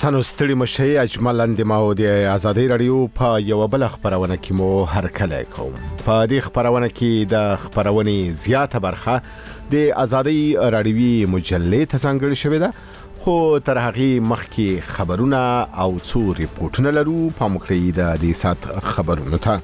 دوستانو ستړي مشئ اجمل اندماو د ازادي رادیو په یو بل خبرونه کې مو هرکله کوم. په دې خبرونه کې د خبرونې زیاته برخه د ازادي رادیوي مجلې ته ځانګړې شوې ده، خو تر هغه مخکې خبرونه او څو ریپورتونه لرو. په مخکې د دې سات خبرونه ته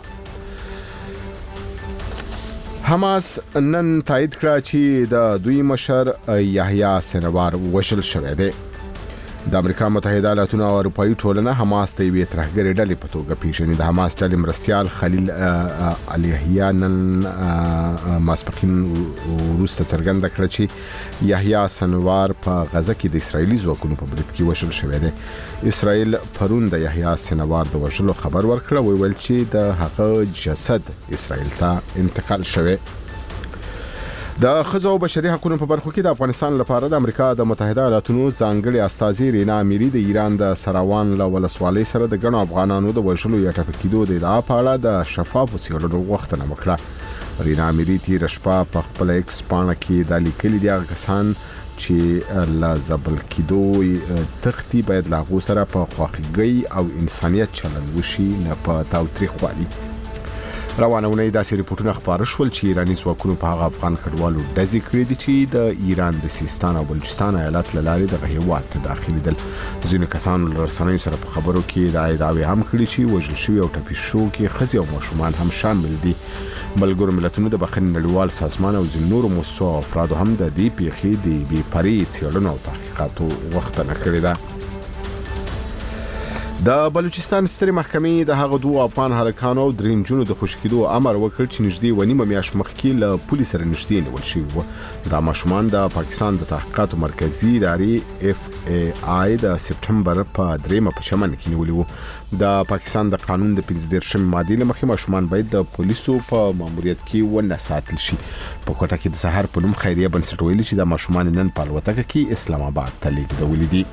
حماس نن تایید کړ چې د دوی مشر یحیی سنوار وژل شوی دی. د امریکا متحده ایالاتونو او اروپایي ټولنه حماس ته یوې ترهګرې ډلې په توګه پیژني. د حماس ډلې مرستیال خلیل الیحیی نن ماسپښین وروسته څرګنده کړه چې یحیی سنوار په غزه کې د اسرایلي ځواکونو په برید کې وژل شوی دی. اسرائیل پرون د یحیی سنوار د وژلو خبر ورکړ، ویل چې د هغه جسد اسرائیل ته انتقال شوی. د ښځو او بشري حقوقو په برخه کې د افغانستان لپاره د امریکا د متحده ایالاتونو ځانګړي استازي رینا امیری د ایران د سراوان له ولسوالۍ سره د ګڼو افغانانو د وژلو یا ټپي کېدو د ادعا په اړه د شفافو څېړنو غوښتنه وکړه. رینا امیری تېره شپه په خپل ایکس پاڼه کې دا لیکلي دي، هغه کسان چې له ځپل کېدو تښتي باید له هغو سره په خواخوږۍ او انسانیت چلند وشي، نه په تاوتریخوالي. روانه ونې داسې ریپورتونه خبر شول چې ایراني ځواکونو په هغه افغان کډوالو ډزې کړې دي چې د ایران د سیستان او بلوچستان ایالت له لارې دغه هیواد ته داخليدل. ځینو کسانو له رسنیو سره په خبرو کې دا ادعاوې هم کړې چې وژل شوي او ټپي شوي کې ښځې او ماشومان هم شامل دي. ملګرو ملتونو د بخښنې نړیوال سازمان او ځینو نورو مؤسسو او افرادو هم د دې پیښې د بې پرې څېړنو او تحقیقاتو غوښتنه کړې ده. د بلوچستان سترې محکمې د هغه دوه افغان هلکانو او درې نجونو د خوشي کېدو امر وکړ چې نږدې 1.5 میاشت مخکې له پولیس سره نږدې نیول شوي وو. دا ماشومان د پاکستان د تحقیقاتو مرکزي ادارې FAI د سپټمبر په 3 په شمن کې نیولي وو. د پاکستان د قانون د 15 ماده له مخې ماشومان باید د پولیسو په ماموریت کې ونه ساتل شي. په کوټه کې د سحر په نوم خیریه بنسټ ویلي چې د ماشومان نن په الوتکه کې اسلام آباد ته لیږدولي دي.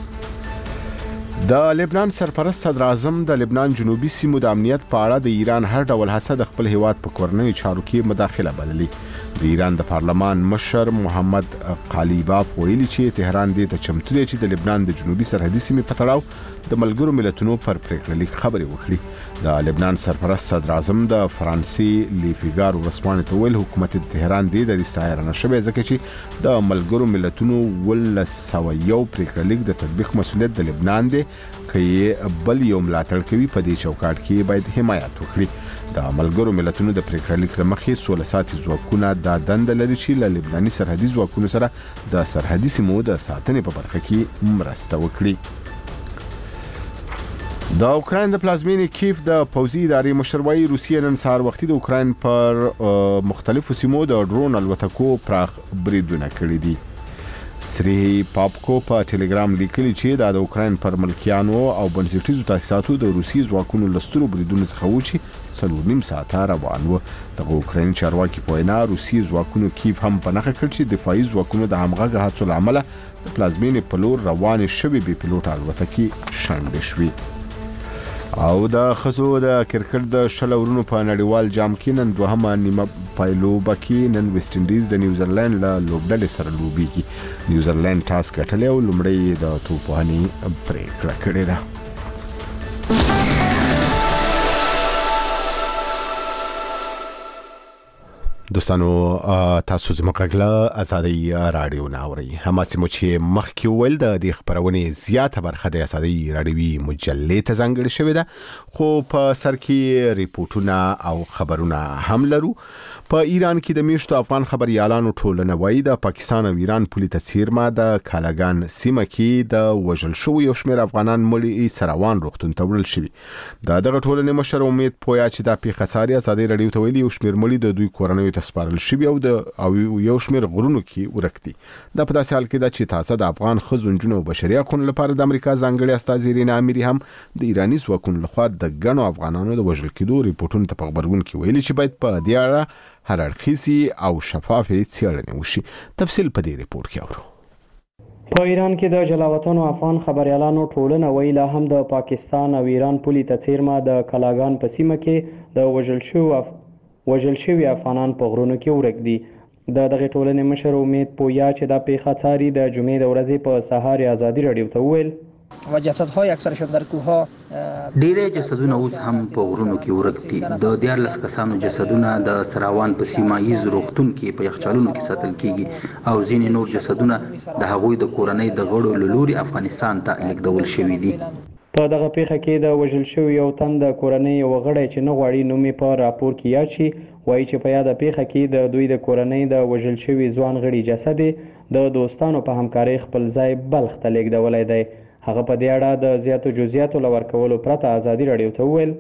د لبنان سرپرست صدر اعظم د لبنان جنوبي سیمو د امنیت په اړه د ایران هر ډول هڅه د خپل هیواد په کورنیو چارو کې مداخله بللي. د ایران د پارلمان مشر محمد قالیباف ویلي چې تهران دې ته چمتو دی چې د لبنان د جنوبي سرحدي سیمې په تړاو د ملګرو ملتونو پر پریکړه لیک خبرې وکړي. د لبنان سرپرست صدر اعظم د فرانسې لیفیګار ورسپانې ته ویل حکومت تهران دې د استعاره شوی ځکه چې د ملګرو ملتونو 1901 پریکړه لیک د تطبیق مسؤلیت د لبنان دی، که بل یو ملاتړ کوي په دې چوکاټ کې باید حمایت وکړي. د ملګرو ملتونو د پریکړه لیک له مخې 16 ساعتي ځواکونه دا دنده لري چې له لبناني سرحدي ځواکونو سره د سرحدي سیمو د ساتنې په برخه کې مرسته وکړي. د اوکراین د پلازمینې کیف د پوځي ادارې مشر وایي روسیه نن سهار وختي د اوکراین پر مختلفو سیمو د ډرون الوتکو پراخ بریدونه کړي دي. سری پاپکو په ټلګرام لیکلي چې د اوکراین پر ملکیانو او بنسټیزو تاسیساتو د روسي ځواکونو لسترو بریدونه څخه و چې 4.5 ساعته روان و. د اوکراین چارواکي په وینا روسي ځواکونو کیف هم په نښه کړ چې دفاعي ځواکونو د همغږه هڅو له امله د پلازمینې په لور روانې شوې بې پیلوټه الوتکې شنډې شوې. او د ښځو د کرکټ د شل اورونو په نړیوال جام کې نن دوهمه نیمه پایلوبه کې نن ویسټ انډیز د نیوزیلند له لوبډلې سره لوبېږي. نیوزیلند ټاس ګټلی او لومړی د توپوهنې پرېکړه کړې ده. دوستانو تاسو زموږ غږ ازادي رادیو ناوري هماسې مو چې مخکې ویل د دې خبرونې زیاته برخه د ازادي رادیوي مجلې ته ځانګړې شوې ده، خو په سر کې ریپورتونه او خبرونه هم لرو. په ایران کې د میشتو افغان خبريالانو ټولنه وایي د پاکستان او ایران پولیس څیرما د کالاګان سیمه کې د وژل شوو یو شمېر افغانان مړي سراوان روغتون ته وړل شوي. دغه ټولنې مشر امید پویا چې د پیښه ساري ازادي رادیو ته ویلي یو شمېر مړي د دوی کورنیو ته سپارل شوي او یو شمېر غرونو کې ورک دي. دا په داسې حال کې ده چې تازه د افغان ښځو نجونو او بشري حقوقو لپاره د امریکا ځانګړي استازي رینا امیری هم د ایراني ځواکونو لخوا د ګڼو افغانانو د وژل کېدو ریپورتونو ته په خبرګون کې ویلي چې باید په دې اړه هر اړخیزي او شفافه څېړنې وشي. تفصیل په دې ریپورت کې اورو. په ایران کې د جلاوطنو افغان خبريالانو ټولنه ویلا هم د پاکستان او ایران پولیس څیرما د کلاګان په سیمه کې د وژل شوي افغانان په غرونو کې ورک دي. د دغه ټولنې مشر امید پویا چې دا پیښه څاري د جمعې د ورځې په سهار ازادي رادیو ته ویل و جسدهای اکثرشان در کوهها. ډیری جسدونه اوس هم په غرونو کې ورک دي. د 14 کسانو جسدونه د سراوان په سیمه ییز روغتون کې په یخچالونو کې ساتل کیږي او ځینې نور جسدونه د هغوی د کورنۍ د غړو له لوري افغانستان ته لیږدول شوي دي. په دغه پیښه کې د وژل شوي یو تن د کورنۍ یو غړی چې نه غواړي نوم یې په راپور کې یاد شي وایي چې په یاده پیښه کې د دوی د کورنۍ د وژل شوي ځوان غړي جسد د دوستانو په همکارۍ خپل ځای بلخ ته لیږدولی دی. هغه په دې اړه د زیاتو جزئیاتو له ورکولو پرته ازادي راډیو ته وویل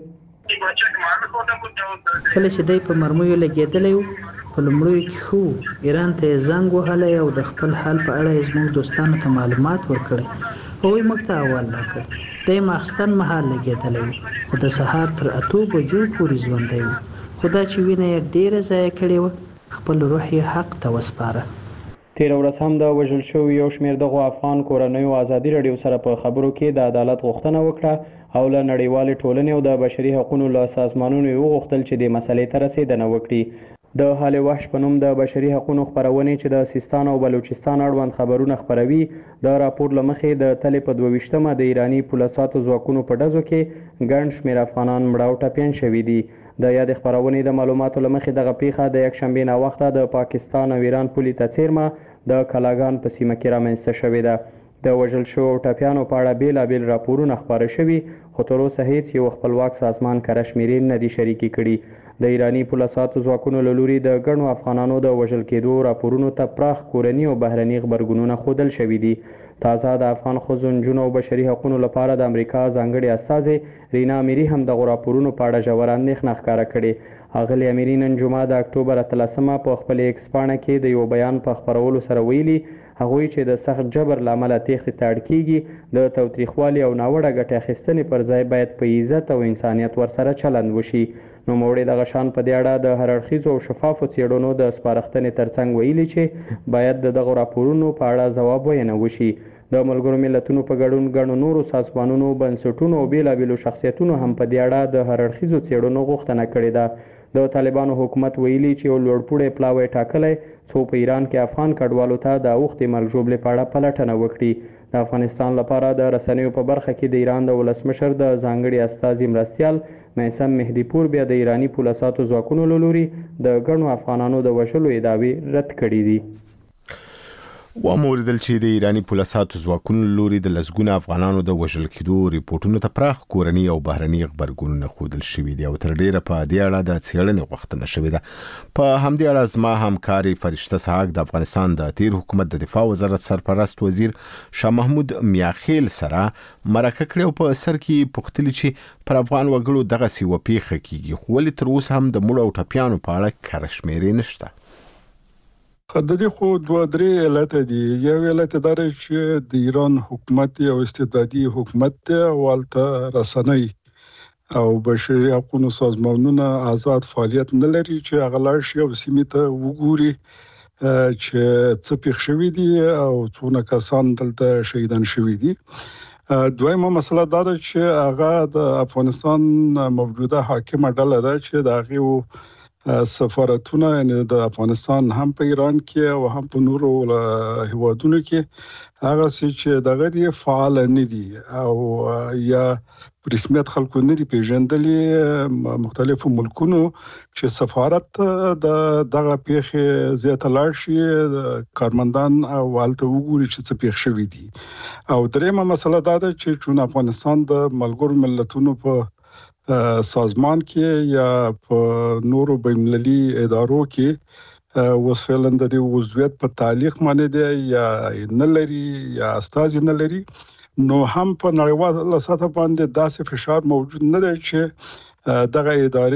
کله چې دی په مرمیو لګېدلی و په لومړیو کې خو ایران ته یې زنګ وهلی او د خپل حال په اړه یې زموږ دوستانو ته معلومات ورکړی. هغوی موږ ته احوال راکړ. دی ماخستن مهال لګېدلی و خو د سهار تر 8 بجو پورې ژوندی و. خو دا چې وینه یې ډېره ضایع کړې وه خپل روح یې حق ته وسپاره. تېره ورځ هم د وژل شوي یو شمېر دغو افغان کورنیو ازادي راډیو سره په خبرو کې د عدالت غوښتنه وکړه او له نړیوالې ټولنې او د بشري حقونو له سازمانونو یې وغوښتل چې دې مسلې ته رسېدنه وکړي. د حال وحش په نوم د بشري حقونو خپرونې چې د سیستان او بلوچستان اړوند خبرونه خپروي د راپور له مخې د تلې په 22مه د ایراني پولیساتو ځواکونو په ډزو کې ګڼ شمېر افغانان مړه او ټپیان شوي دي. د یادې خپرونې د معلوماتو له مخې دغه پیښه د یکشنبې ناوخته د پاکستان او ایران پولې ته څیرمه د کلاګان په سیمه کې رامنځته شوې ده. د وژل شوو او ټپیانو په اړه بېلابېل راپورونه خپاره شوي خو تر اوسه هیڅ یو خپلواک سازمان کره شمېرې نه دي شریکې کړي. د ایراني پولیساتو ځواکونو له لوري د ګڼو افغانانو د وژل کېدو راپورونو ته پراخ کورني او بهرني غبرګونونه ښودل شوي دي. تازه د افغان ښځو نجونو او بشري حقونو لپاره د امریکا ځانګړې استازې رینا امیري هم دغو راپورونو په اړه ژوره اندېښنه ښکاره کړې. اغلې امیري نن جمعه د اکتوبر 13 په خپل ایکس پاڼه کې د یو بیان په خپرولو سره ویلي هغوی چې د سخت جبر له امله تېښتې ته اړ کیږي د تاوتریخوالي او ناوړه ګټې اخیستنې پر ځای باید په عزت او انسانیت ورسره چلند وشي. نوموړي دغه شان په دې اړه د هر اړخیزو او شفافو څېړنو د سپارښتنې ترڅنګ ویلي چې باید د دغو راپورونو په اړه ځواب ویونه وشي. د ملګرو ملتونو په ګډون ګڼو نورو سازمانونو بنسټونو او بېلابېلو شخصیتونو هم په دې اړه د هر اړخیزو څېړنو غوښتنه کړې ده. د طالبانو حکومت ویلي چې یو لوړپوړی پلاوی ټاکلی څو په ایران کې افغان کډوالو ته د اوښتې مرګ ژوبلې په اړه پلټنه وکړي. د افغانستان لپاره د رسنیو په برخه کې د ایران د ولسمشر د ځانګړي استازي مرستیال میثم مهدي پور بیا د ایراني پولیساتو ځواکونو له لوري د ګڼو افغانانو د وژلو ادعاوې رد کړي دي. وموردل چې د ایرانی پولیساتو ځواکونو لوري د لسګونه افغانانو د وژل کېدو ریپورټونو ته پراخ کورني او بهرني غبرګونونه ښودل شوي دي او تر ډیره په دې اړه د څېړنې غوښتنه شوې ده. په همدې اړه زما همکاري فرشته سحاق د افغانستان د تیر حکومت د دفاع وزارت سرپرست وزیر شاه محمود میاخیل سره مرکه کړې او په سر کې پوښتلي چې پر افغان وګړو دغسې وپېښه کیږي خو ولې تر اوسه هم د مړو او ټپیانو په اړه کره شمېرې نشته. د دې خو دوه درې علته دي. یو علت دا چې د ایران حکومت او استبدادي حکومت والته رسنۍ او بشري حقوقو سازمانونه آزاد فعالیت نه لري چې هغه لاړ شي او سیمې ته وګوري چې څه پېښ شوي دي او څونه کسان دلته شهیدان شوي دي. دویمه مسله دا ده چې هغه د افغانستان موجوده حاکمه ډله ده چې د هغې سفارتونه یعنی د افغانستان هم په ایران کې او هم په نورو هیوادونو کې هغه چې دغه دی فعال نه دي او یا رسمیت خلکو نه دي پیژندلي مختلفو ملکونو چې سفارت د دغه پیښې زیاته لاړ شي کارمندان او والته وګوري چې څه پیښ شوي دي. او دریمه مسله دا ده چې افغانستان د ملګرو ملتونو په سازمان کې یا په نورو بین‌المللي ادارو کې اوس فعلا د عضویت په تعلیق باندې دی یا نه لري یا استازي نه لري نو هم په نړیواله سطح باندې داسې فشار موجود نه دی چې دغه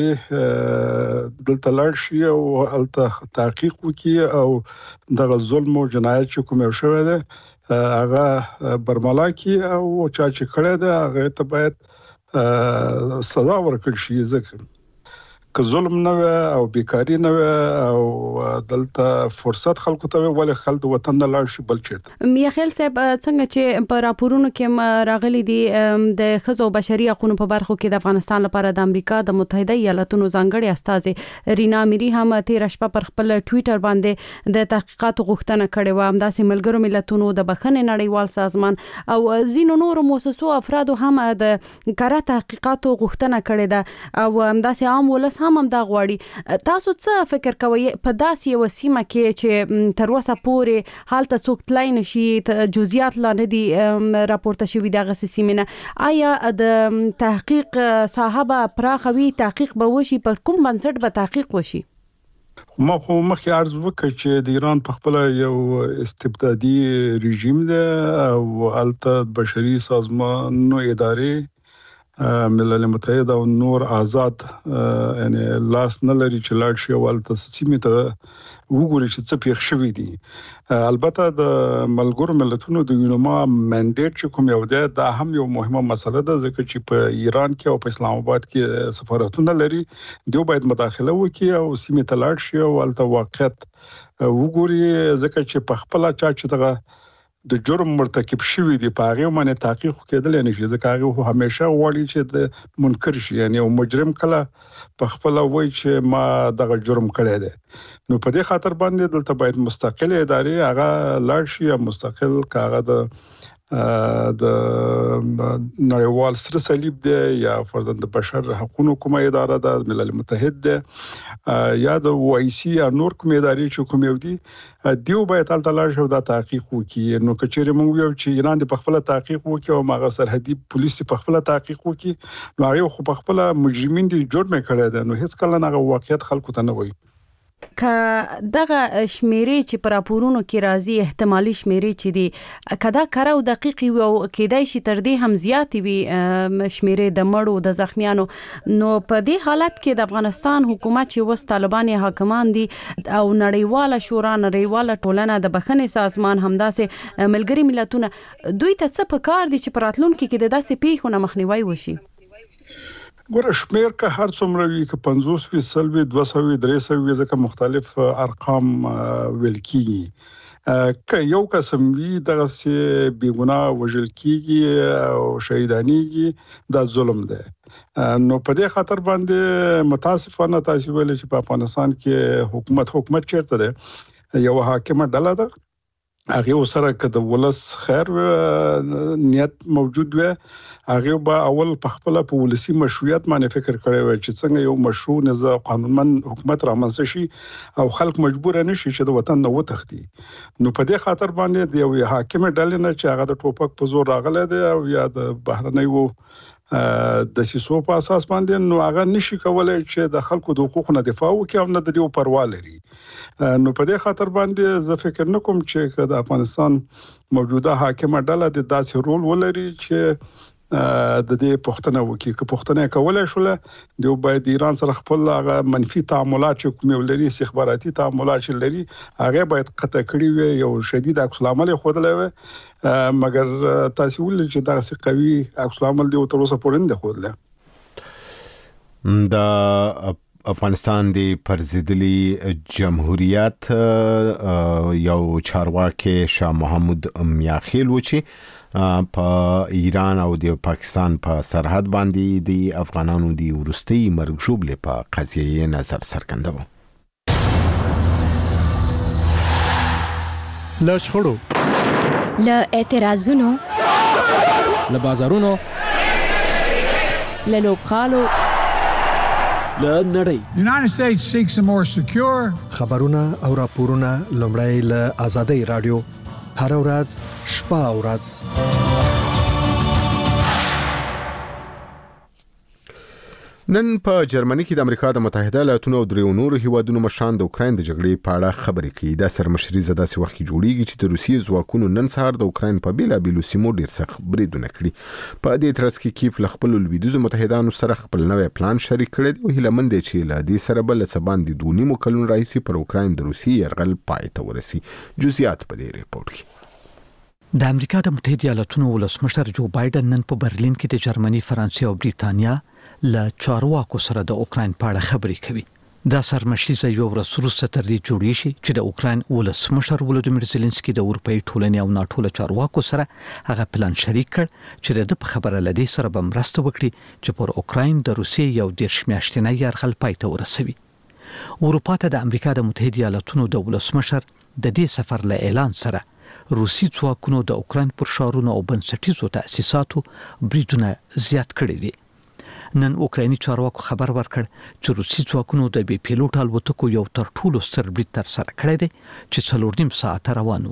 ادارې دلته لاړ شي او هلته تحقیق وکړي او دغه ظلم او جنایت چې کوم شوی دی هغه برملا کړي او چا چې کړی دی هغه ته باید سزا ورکړل شي. ځکه که ظلم نه او بیکاری نه او دلته فرصت خلکو ته ولې خلک وطن نه لاړ شي بل چیرته. میاخیل صاحب څنګه چې په راپورونو کې راغلي دي د ښځو بشري حقوقو په برخو کې د افغانستان لپاره د امریکا د متحده ایالاتونو ځانګړي استاذ رینا میری هم تیر شپه پر خپل ټوئیټر باندې د تحقیقاتو غوښتنه کړې و. همداسې ملګرو ملتونو د بخښنې نړیوال سازمان او ځینو نورو مؤسسو افرادو هم د کره تحقیقاتو غوښتنه کړې ده او همداسې عام ولس هم دا غواړي. تاسو څه فکر کوئ په داسې یو سیمه کې چې تر اوسه پورې حالت څوک تلای نشي جزئیات لا نه دي راپورته شوي دغه سیمه نه، آیا د تحقیق صاحب پراخوي تحقیق به وشي پر کوم بنسټ به تحقیق وشي؟ ما خو مخکې عرض وکړ چې د ایران په خپل یو استبدادي رژیم دی او الته بشري سازمانونو ادارې ملل متحده او نور آزاد یعنی لاس نه لري چې لاړ شي او الته سیمه ته وګوري چې څه پیښ شوی دي. البته د ملګرو ملتونو د یونما منډیټ چې کوم یو دی دا هم یو مهمه مسله ده ځکه چې په ایران کې او په اسلام آباد کې سفارتونه لري، دوی باید مداخله وکړي او سیمه ته لاړ شي او الته واقعیت وګوري ځکه چې په خپل چا چې دغه د جرم مرتکب شوی دی په هغه باندې تحقیق کېدل نه شي ځکه هغه همیشه غواړي چې د منکر شي یعنی او مجرم کله په خپل وای چې ما دغه جرم کړی دی. نو په دې خاطر باندې دلته باید مستقل ادارې هغه لاړ شي او مستقل کاغه د نړیوال سره صلیب دی یا فرضاً د بشر حقوقو کومه اداره ده ملل متحد ده یا د OIC یا نور کومه ادارې چې کوم یو دي دیو باید تل لاړ شي دا تحقیق وکړي. نو کچېره موږ یو چې ایران د خپل تحقیق وکړي او ماغه سرحدي پولیس په خپل تحقیق وکړي نو هغه خو په خپل مجرمین دي جرم کړی دی نو هیڅ کله نه واقعیت خلکو ته نه وایي. که دغه شمیرې چې پر راپورونو کې راځي احتمالي شمیرې چې دي کدا کار او دقیق او کېدای شي تر دې هم زیات وي شمیرې د مړو د زخمیانو، نو په دې حالت کې د افغانستان حکومت چې وس طالبان حاکمان دي او نړیواله شورا نړیواله ټولنه د بخښنې سازمان همداسې ملګري ملتونه دوی ته څه پکار دي چې پراتلونکو کې د داسې پیښو نه مخنیوي وشي؟ ګوره شمیر که هر څومره وي که 50 وي 100 وي 200 وي 300 وي ځکه مختلف ارقام ویل کیږي که یو قسم وي دغه سي بیګناه وژل کیږي او شهیدانیږي دا ظلم دی. نو په دې خاطر باندې متاسفانه تاسو ویل چې په افغانستان کې حکومت چیرته ده یو حاکمه ډله ده هغه سره کده ولس خیر نیت موجود و هغه به اول په خپل په ولسی مشروعیت باندې فکر کړی و چې څنګه یو مشروع نظام قانونمن حکومت رامنځته شي او خلک مجبور نه شي چې د وطن نه وتښتي. نو په دې خاطر باندې د یو حاکم ډلې نه چې هغه د ټوپک په زور راغله دی او یا د بهرنیو د سیسو په اساس باندې نو هغه نشي کولای چې د خلکو د حقوقو نه دفاع وکړي او نه د دې پروا لري. نو په دې خاطر باندې زه فکر نکوم چې د افغانستان موجوده حاکمه ډله د داسې رول ولري چې د دې پښتنه وکي که پښتنه کولای شول دی باید ایران سره خپل هغه منفي تعاملات چې کوم لري استخباراتي تعاملات چې لري هغه باید قطع کړي وي یو شدید عکس العمل خودلې وي مګر تاسو ول چې دا څه قوي عکس العمل دی او تر اوسه پورې نه خودلې. د افغانستان د پرزیدلی جمهوریت یو چارواکي شاه محمود میاخیل و چې په ایران او د پاکستان په سرحد باندې د افغانانو د ورستي مرګ شوبله په قضیه نظر څرګندوي. له شخړو له اعتراضونو له بازارونو له لوبخالو له نړۍ United States seeks a more secure خبرونه او راپورونه لومړی له آزادۍ رادیو هر ورځ شپه او ورځ. نن په جرمني کې د امریکا د متحده ایالاتونو او دریو نورو هیوادونو مشران د اوکراین د جګړې په اړه خبرې کوي. دا سرمشري زده سي وخت جوړیږي چې د روسیې ځواکونو نن سهار د اوکراین په بیلابیلو سیمو ډیر سخت بریدونه کړي. په دې ترڅ کې کیف له خپل لویدیځو متحدانو سره خپل نوې پلان شریک کړی دی او هیله مند چې له دې سره بل څه باندې 2.5 کلونو راځي پر اوکراین د روسیې يرغل پای ته ورسي. جزئیات په دې ریپورت کې. د امریکا د متحده ایالاتونو ولسمشر جو بایدن نن په برلین کې د جرمني، فرانسې او بریتانیا له چارواکو سره د اوکرين په اړه خبرې کوي. دا سرمشيزه یو ورځ وروسته تر دې جوړی شي چې د اوکرين ولسمشر ولودیمیر زيلنسکي د اروپאי ټولنې او ناټو له چارواکو سره هغه پلان شریک کړ چې د خبره لدی سره به مرسته وکړي چې پر اوکرين د روسیې یو 10 میاشتنی یرغل پای ته ورسوي. اروپا ته د امریکا د متحده ایالاتونو د ولسمشر د دې سفر له اعلان سره روسي ځواکونو د اوکرين پر شارونو او بنسټیزو تأسیساتو بریدونه زیات کړي دي. نن اوکرایني چارواکو خبر ورکړ چې روسي ځواکونو د بي پیلوټ الوتکو یو تر ټولو ستر برید تر سره کړی دی چې 4.5 ساعت روان و.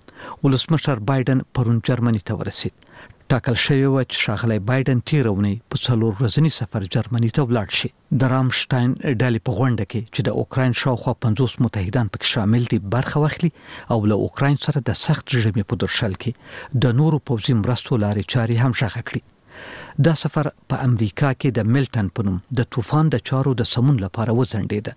ولسمشر بایدن پرون جرمني ته ورسید. ټاکل شوی و چې ښاغلی بایدن تیرونی په 4 ورځنی سفر جرمني ته ولاړ شي. د رامشتاین ډلې په غونډه کې چې د اوکراین شاوخوا 50 متحدان پکې شامل دي برخه واخلي او له اوکراین سره د سخت رژیم په درشل کې د نورو پوځي مرستو لارې چاري هم ژغه کړي. دا سفر په امریکا کې د ملټن په نوم د طوفان د چارو د سمون لپاره وځنډیده.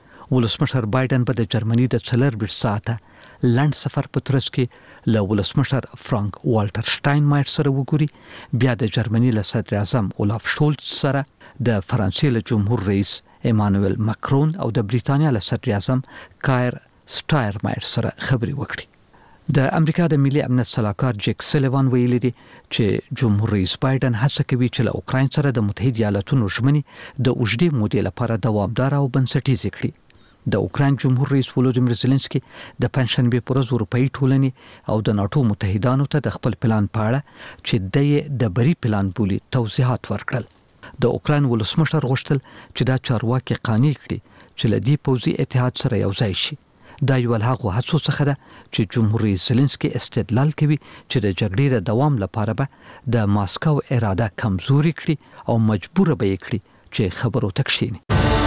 ولسمشر بایدن په د جرمني د 4 ساعته لند سفر په ترڅ کې له ولسمشر فرانک والټر شټاینمایر سره وګوري، بیا د جرمني له صدر اعظم اولاف شولز سره، د فرانسې له جمهور رئیس ایمانوئل ماکرون او د بریتانیا له صدر اعظم کایر سټایرمایر سره خبرې وکړي. د امریکا د ملي امنیت صلاحکار جیک سلیوان ویلي دی چې جمهور رئیس بایدن هڅه کوي چې له اوکراین سره د متحده ایالاتونو ژمنې د اوږدې مودې لپاره دوامدار او بنسټیزه کړي. د اوکراین جمهور رئیس ولودیمیر زيلنسکي د پنځشنبه پر ورځ اروپאי ټولنې او د ناټو متحدانو ته د خپل پلان په اړه چې د بری پلان بولی توضیحات ورکړل. د اوکراین ولسمشر غوښتل چې دا چارواکي قانع کړي چې له دې پوځي اتحاد سره یو ځای شي. دا یو له هغو هڅو څخه ده چې جمهور رئیس زيلنسکي استدلال کوي چې د جګړې د دوام لپاره به د ماسکو اراده کمزوري کړي او مجبور به یې کړي چې خبرو ته کښیني.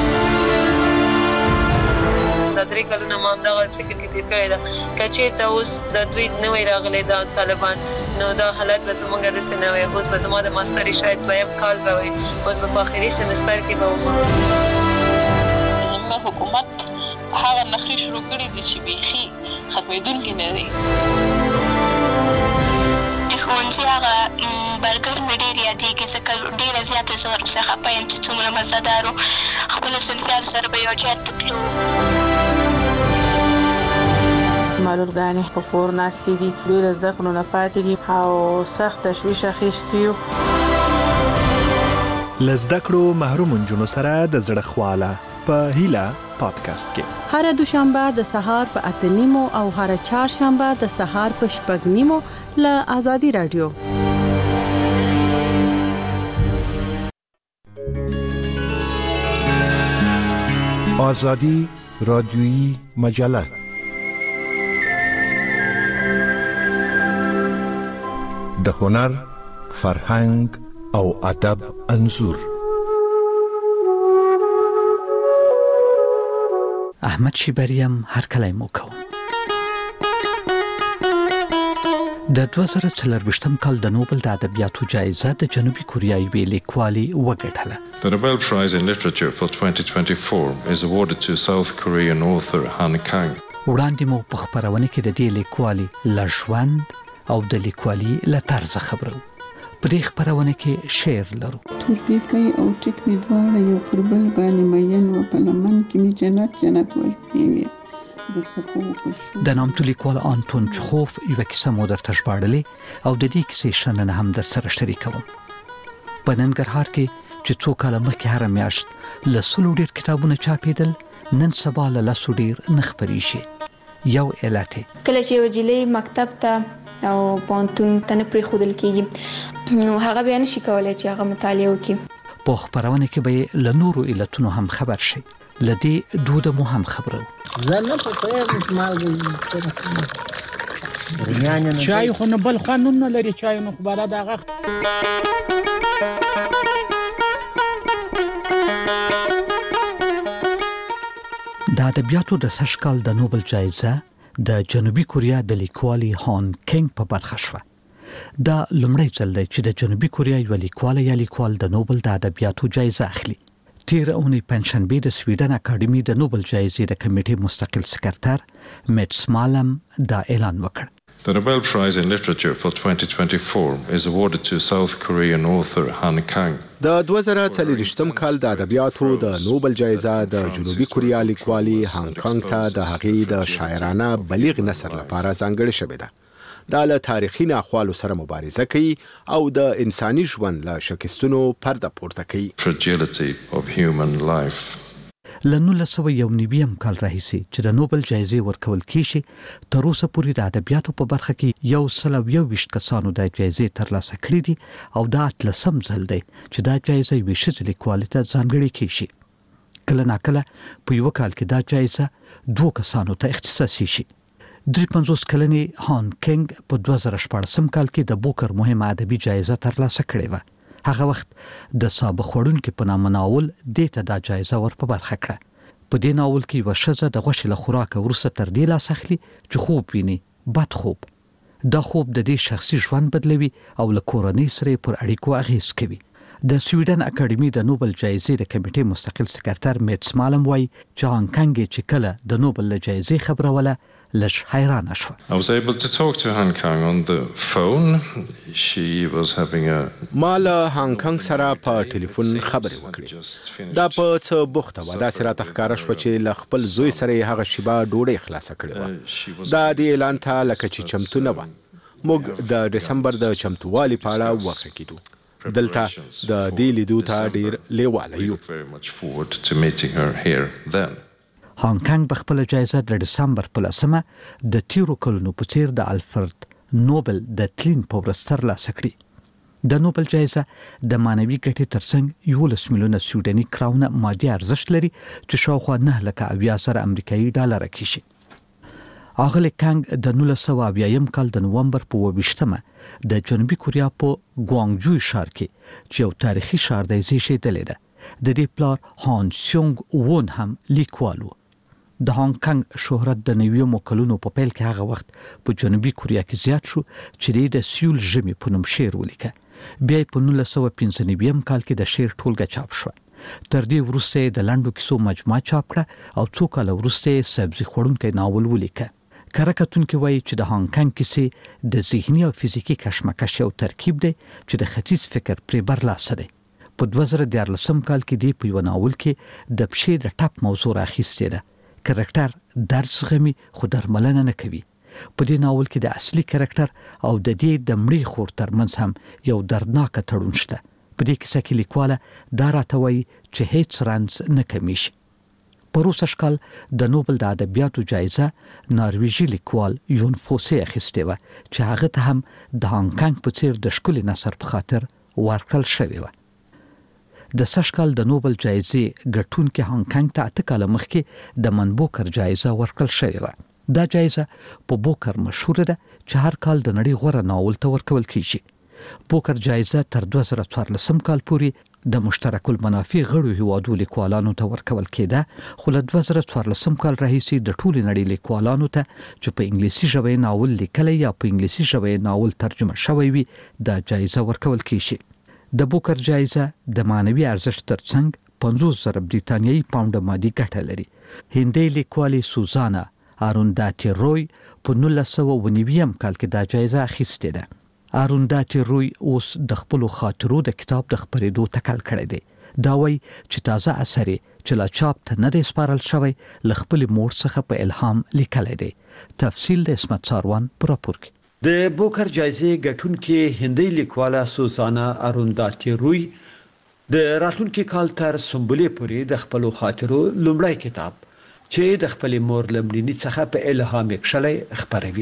د درې کلونو ما دغه فکر کې تیر کړی دا چې ته اوس د دوی نوې راغلي د طالبان نو دا حالت به زموږ د سنوي اوس به زموږ د ماستري شاید دویم کال به وي، اوس په اخري سمستر کې به ومه زموږ حکومت هغه نخري شروع کړی دي چې بيخي ختمېدونکي نه دي. د ښوونځي هغه برګر مې ډېر یادېږي ځکه ډېره زیاته زه ورڅخه پایم چې څومره مزهدار و. خپلو صنفیانو سره به یو ځای ته تلو. معلولګانې په کور ناستې دي، دوی له زده کړو نه پاتې دي او سخت تشویش اخیستی یو. له زده کړو محروم نجونو سره د زړه خواله په هیله پادکاسټ کې هر دوشنبه د سهار په 8:30 او هر چهارشنبه د سهار په 6:30 له آزادي رادیو. آزادی رادیویی مجله د هنر، فرهنګ او ادب انځور. احمد شیبریم هر کله مو کوم. د 2024 کال د نوبل د ادبیاتو جایزه د جنوبي کوریایي لیکوالي وګټله. The Nobel Prize in Literature for 2024 is awarded to South Korean author Han Kang. وړاندې مو په خبرونه کې د دې لیکوالي لژوند او د لیکوالي له طرز خبرو. په دې خبرونه کې شعر لرو. تورپیکی او ټیک می دواړه یو پر بل باندې مین و په لمن کې می جنت جنت ورپیوي. د نامتو لیکوال آنتون چخوف یو کیسه مو درته ژباړلې او د دې کیسې شننه هم در سره شریکوم. په ننګرهار کې چې څو کاله مخکې هر میاشت له 100 ډیر کتابونه چاپېدل، نن سبا له 100 ډیر نه خپرېږي. یو علت کله چې وجلې مکتب ته او پانتون ته نه پرېښودل کېږي نو هغه بیا نشي کولی چې هغه مطالعه وکړي. په خبرونه کې به له نورو علتونو هم خبر شي. لدی دود مو هم خبرو. زه نه پوهېږم چې مالګه چای خو نه بل قانون نه لري، چای نو خبره دغه د ادبیاتو د سشکال د نوبل جایزه د جنوبي کوریا د لیکوالي هان کینګ په برخه شوه. دا لومړی ځل دی چې د جنوبي کوریا یو لیکوال یا لیکوال د نوبل د ادبیاتو جایزه اخلي. تیر اونۍ پنځشنبه د سویډن اکاډمي د نوبل جایزې د کمیټې مستقل سکرټر میټس مالم دا اعلان وکړ. The Nobel Prize in Literature for 2024 is awarded to South Korean author Han Kang. د 2023م کال د ادبیاتو د نوبل جایزه د جنوبي کوریا لیکوالي هانګ کانګ ته د هغې د شاعرانه بلیغ نثر لپاره ځانګړې شوې ده. دا له تاریخي ناخوالو سره مبارزه کوي او د انساني ژوند له شکستونو پرده پورته کوي. Fragility of human life. له 1991 کال راهیسې چې د نوبل جایزې ورکول کیږي تر اوسه پورې د ادبیاتو په برخه کې 121 کسانو د جایزې ترلاسه کړې دي او دا 8م ځل دی چې دا جایزه یوې ښځې لیکوالې ته ځانګړې کیږي. کله ناکله په یو کال کې دا جایزه 2 کسانو ته اختصاصي شي. 53 کلنې هان کینګ په 2014 کال کې د بوکر مهمه ادبي جایزه ترلاسه کړې و. هغه وخت د سابق وړونکو په نامه ناول د ته د جایزه ور په برخه کړه. په دې ناول کې یو ښځه د غوښې له خوراک وروسته تر دې لاس اخلي چې خوب ویني، بد خوب. دا خوب د دې شخصي ژوند بدلوي او له کورنۍ سره پر اړیکو اغیز کوي. د سویډن اکاډمي د نوبل جایزې د کمیټې مستقل سکرټر میټس مالم وایي چې هانګ کانګ چې کله د نوبل جایزې خبروله لږ حیران شو. I was able to talk to Han Kang on the phone. She was having a مال هانګ کانګ سره په ټلیفون خبرې وکړې. دا په څه بوخته و. دا سره تخکاره شو چې ل خپل زوی سره هغه شیبه ډوډۍ خلاصه کړې و. دا د اعلان ته لکه چې چمتو نه و. موږ د دسمبر د چمتووالي په اړه وغږیدو. دلته د دې لیدو ته ډیر لیواله یو. هانګ کانګ په خپل جایزه د دسمبر په 10مه د تیرو کلونو په څیر د الفرد نوبل د تلین په ورځ ترلاسه کړې. د نوبل جایزه د مانوي ګټې ترڅنګ 11 میلیونه سویډني کراونه مادي ارزښت لري چې شاوخوا 9,000 امریکایي ډالر کیږي. اغلی کانګ د 1980 کال د نومبر په 28مه د جنوبي کوریا په ګوانګجوی ښار کې چې یو تاریخي ښار دی زیږیدلی ده. د دې پلار هان سیونګ وون هم لیکوال و. د هانګ کانګ شهرت د 90 کلونو په پیل کې هغه وخت په جنوبي کوریا کې زیات شو چې د سیول ژمي په نوم شعر ولیکه. بیا په 1995 کال کې د شعر ټولګه چاپ شو. تر دې وروسته د لنډو کیسو مجموعه چاپ کړه او څو کال وروسته سبزي خوړونکی ناول ولیکه. کره کتونکي وایي چې د هانګ کانګ کیسې د ذهني او فزیکي کشمکش یو ترکیب دی چې د ختیځ فکر پرې برلاسه دی. په 2014 کال کې دی په یو ناول کې د پښې د ټپ موضوع راخیستې ده. کریکټر درس غمي خو درملنه نه کوي. په دې ناول کې د اصلي کریکټر او د دې د مړي خور ترمنځ هم یو دردناک تړون شته. په دې کیسه کې لیکواله دا راته وایي چې هیڅ رنځ نه کمیږي. په روسه شکل د نوبل د ادبیاتو جایزه نارویجي لیکوال یون فوسه اخیستې و چې هغه ته هم د هانګ کانګ په څیر د ښکلي نثر په خاطر ورکړل شوی و. د سشکال د نوبل جایزې ګټونکي هانګ کانګ ته 8 کال مخکې د من بوکر جایزه ورکړل شوې و. دا جایزه په بوکر مشهور ده چې هر کال د نړۍ غوره ناول ته ورکول کیږي. بوکر جایزه تر 2014 کال پورې د مشترک المنافع غړو هیوادو لیکوالانو ته ورکول کېده، خو له 2014 کال راهیسې د ټولو نړۍ لیکوالانو ته چې په انګلیسي ژبه ناول لیکلی یا په انګلیسي ژبه ناول ترجمه شوی وي د جایزه ورکول کیږي. د بوکر جایزه د مانوي ارزښت ترڅنګ 50,000 بریتانیایی پاونډ مادي ګټه لري. هندي لیکوالې سوزانا آرونداتي روی په 1990 کال کې دا جایزه اخیستې ده. آرونداتي روی اوس د خپل خاطرو د کتاب د خبرېدو تکل کړی دی. دا وایي چې تازه اثر چې لا چاپ ته نه دی سپارل شوی له خپل مور څخه په الهام لیکلی دی. تفصیل د اسمت ساروان پر راپور کې. د بوکر جایزې ګټونکې هندي لیکواله سوزانا آرونداتي روی د راتلونکي کال تر سنبلې پورې د خپل خاطرو لومړی کتاب چې د خپل مور لمړني څخه په الهام کښلای خبروي.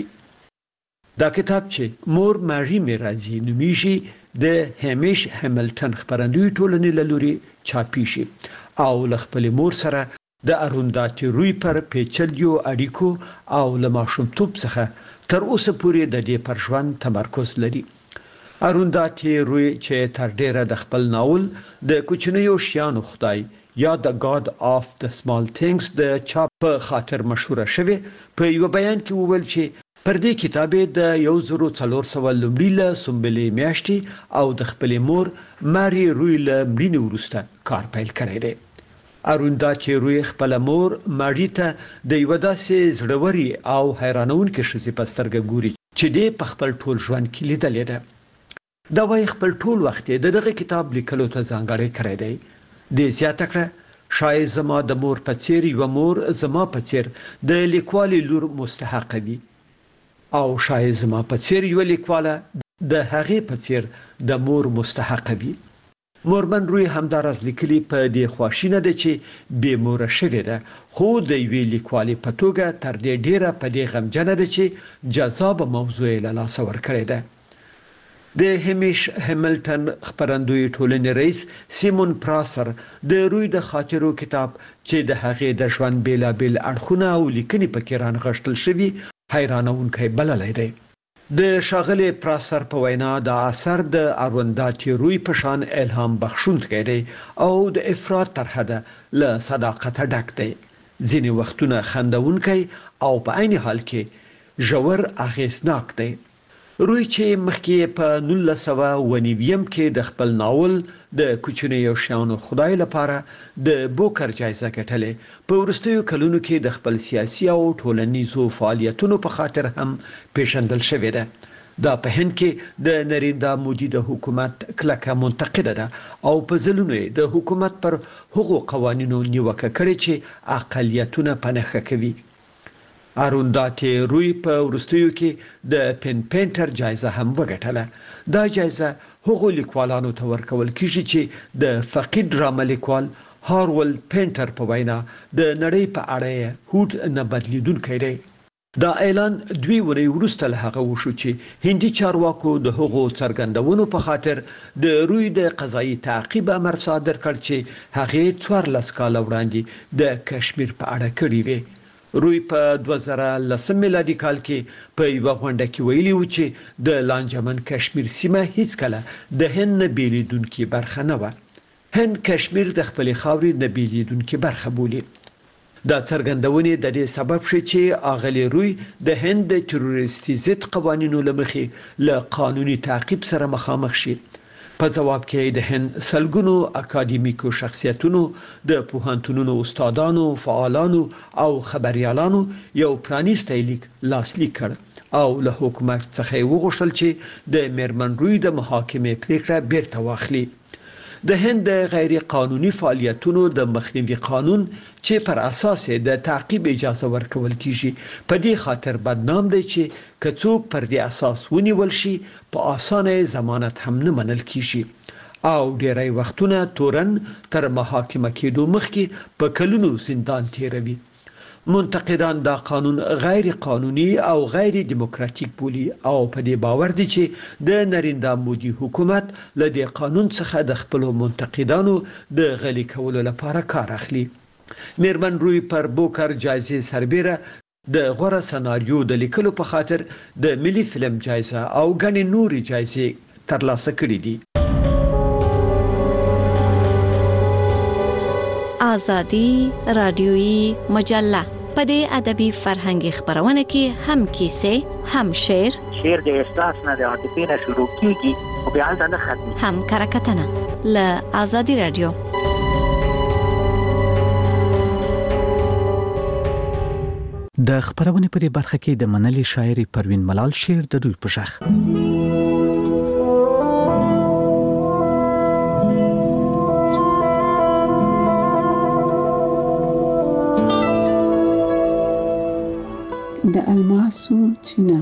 دا کتاب چې مور ماري میرازي نومیږي د همیش همیلټن خبرندوی ټولنې له لوري چاپی شي او له خپل مور سره د آرونداتي روی پر پیچلیو اړیکو او له ماشومتوب څخه تر اوسه پورې د دې پر ژوند تمرکز لري. آرونداتي روی چې تر ډیره د خپل ناول د کوچنیو شیانو خدای یا د God of the Small Things د چاپ په خاطر مشهوره شوه. په یو بیان کې وویل چې پر دې کتاب د 1400 لومړی له سنبلې میاشتې او د خپل مور ماري روی له مړینې وروسته کار پیل کړی دی. آرونداتي روی خپل مور ماري ته د یو داسې زړوري او حیرانونکې ښځې په سترګه ګوري چې دې په خپل ټول ژوند کې لیدلې ده. دا وایي خپل ټول وخت یې دغه کتاب لیکلو ته ځانګړی کړی دی. دې زیاته کړه شاید زما د مور په څیر یو مور زما په څیر د لیکوالي لور مستحق دي او شاید زما په څیر یو لیکواله د هغې په څیر د مور مستحق وي. مورمن روی همدارز لیکلي په دې خواشینه ده چې بې موره شوې ده، خو د یوې لیکوالې په توګه تر دې ډیره په دې غمجنه ده چې جذابه موضوع یې له لاسه ورکړې ده. د همیش هیملټن خپرندوی ټولنې رئیس سیمون پراسر د روی د خاطرو کتاب چې د هغې د ژوند بیلابیل اړخونه او لیکنې پکې رانغښتل شوي حیرانونکی بللی دی. د ښاغلي پراسر په وینا د اثر د ارونداتي روی په شان الهام بخښونکی دی او د افراط تر حده له صداقته ډک دی، ځینې وختونه خندونکی او په عین حال کې ژور اغېزناک دی. روی چې مخکې په 1990 کې د خپل ناول د کوچنیو شیانو خدای لپاره د بوکر جایزه ګټلې، په وروستیو کلونو کې د خپل سیاسي او ټولنیزو فعالیتونو په خاطر هم پیژندل شوې ده. دا په هند کې د نریندرا مودي د حکومت کلکه منتقده ده او په ځلونو د حکومت پر هغو قوانینو نیوکه کړې چې اقلیتونه په نښه کوي. ارونداتي روی په وروستیو کې د پن پینټر جایزه هم وګټله. دا جایزه هغو لیکوالانو ته ورکول کیږي چې د فقید ډرامه لیکوال هارولد پینټر په وینا د نړۍ په اړه هوډ نه بدلیدونکی دی. دا اعلان 2 ورځې وروسته له هغه وشو چې هندي چارواکو د هغو څرګندونو په خاطر د روی د قضایي تعقیب امر صادر کړ چې هغه 14 کاله وړاندې د کشمیر په اړه کړی وي. روی په 2010 میلادي کال کې په یو غونډه کې ویلي و چې د لانجمن کشمیر سیمه هیڅ کله د هند نه بیلیدونکې برخه نه وه. هند کشمیر د خپلې خاورې نه بیلیدونکې برخه بولي. دا څرګندونې د دې سبب شي چې اغلی روی د هند د تروریستي ضد قوانینو له مخې له قانوني تعقیب سره مخامخ شي. په جواب کې د هند سلګونو اکاډمیکو شخصیتونو، د پوهنتونونو استادانو، فعالانو او خبريالانو یو پرانیستی لیک لاسلیک کړ او له حکومت څخه وغوښتل چې د میرمن روی د محاکمې پریکړه بیرته واخلي. د هند د غیر قانوني فعالیتونو د مخنیوي قانون چې پر اساس د تعقیب اجازه ورکول کیږي په دې خاطر بدنام دی چې کڅوک پر دې اساس ونیول شي په اسانه ضمانت هم نه منل کیږي او ډیری وختونه تورن تر محاکمه کېدو مخکې په کلونو زندان تیروي. منتقدان دا قانون غیر قانوني او غیر دیموکراتیک بولي او په دې باور دي چې د نریندرا مودي حکومت له دې قانون څخه د خپل منتقدانو د غلي کولو لپاره کار اخلي. میرمن روی پر بوکر جایزه سربیره د غوره سناریو د لیکلو په خاطر د ملي فلم جایزه او غني نوري جایزه ترلاسه کړې دي. آزادی رادیویی مجله په دې ادبي فرهنګي خبرونه کې هم کیسې، هم شعر د احساس نه د عاطفې نه شروع کیږي او بیا د نه ختمي، هم کرکټنه ل آزادی رادیو. د خبرونه په دې برخه کې د منلي شاعري پروین ملال شعر د دوی په شخ د الماسو چینه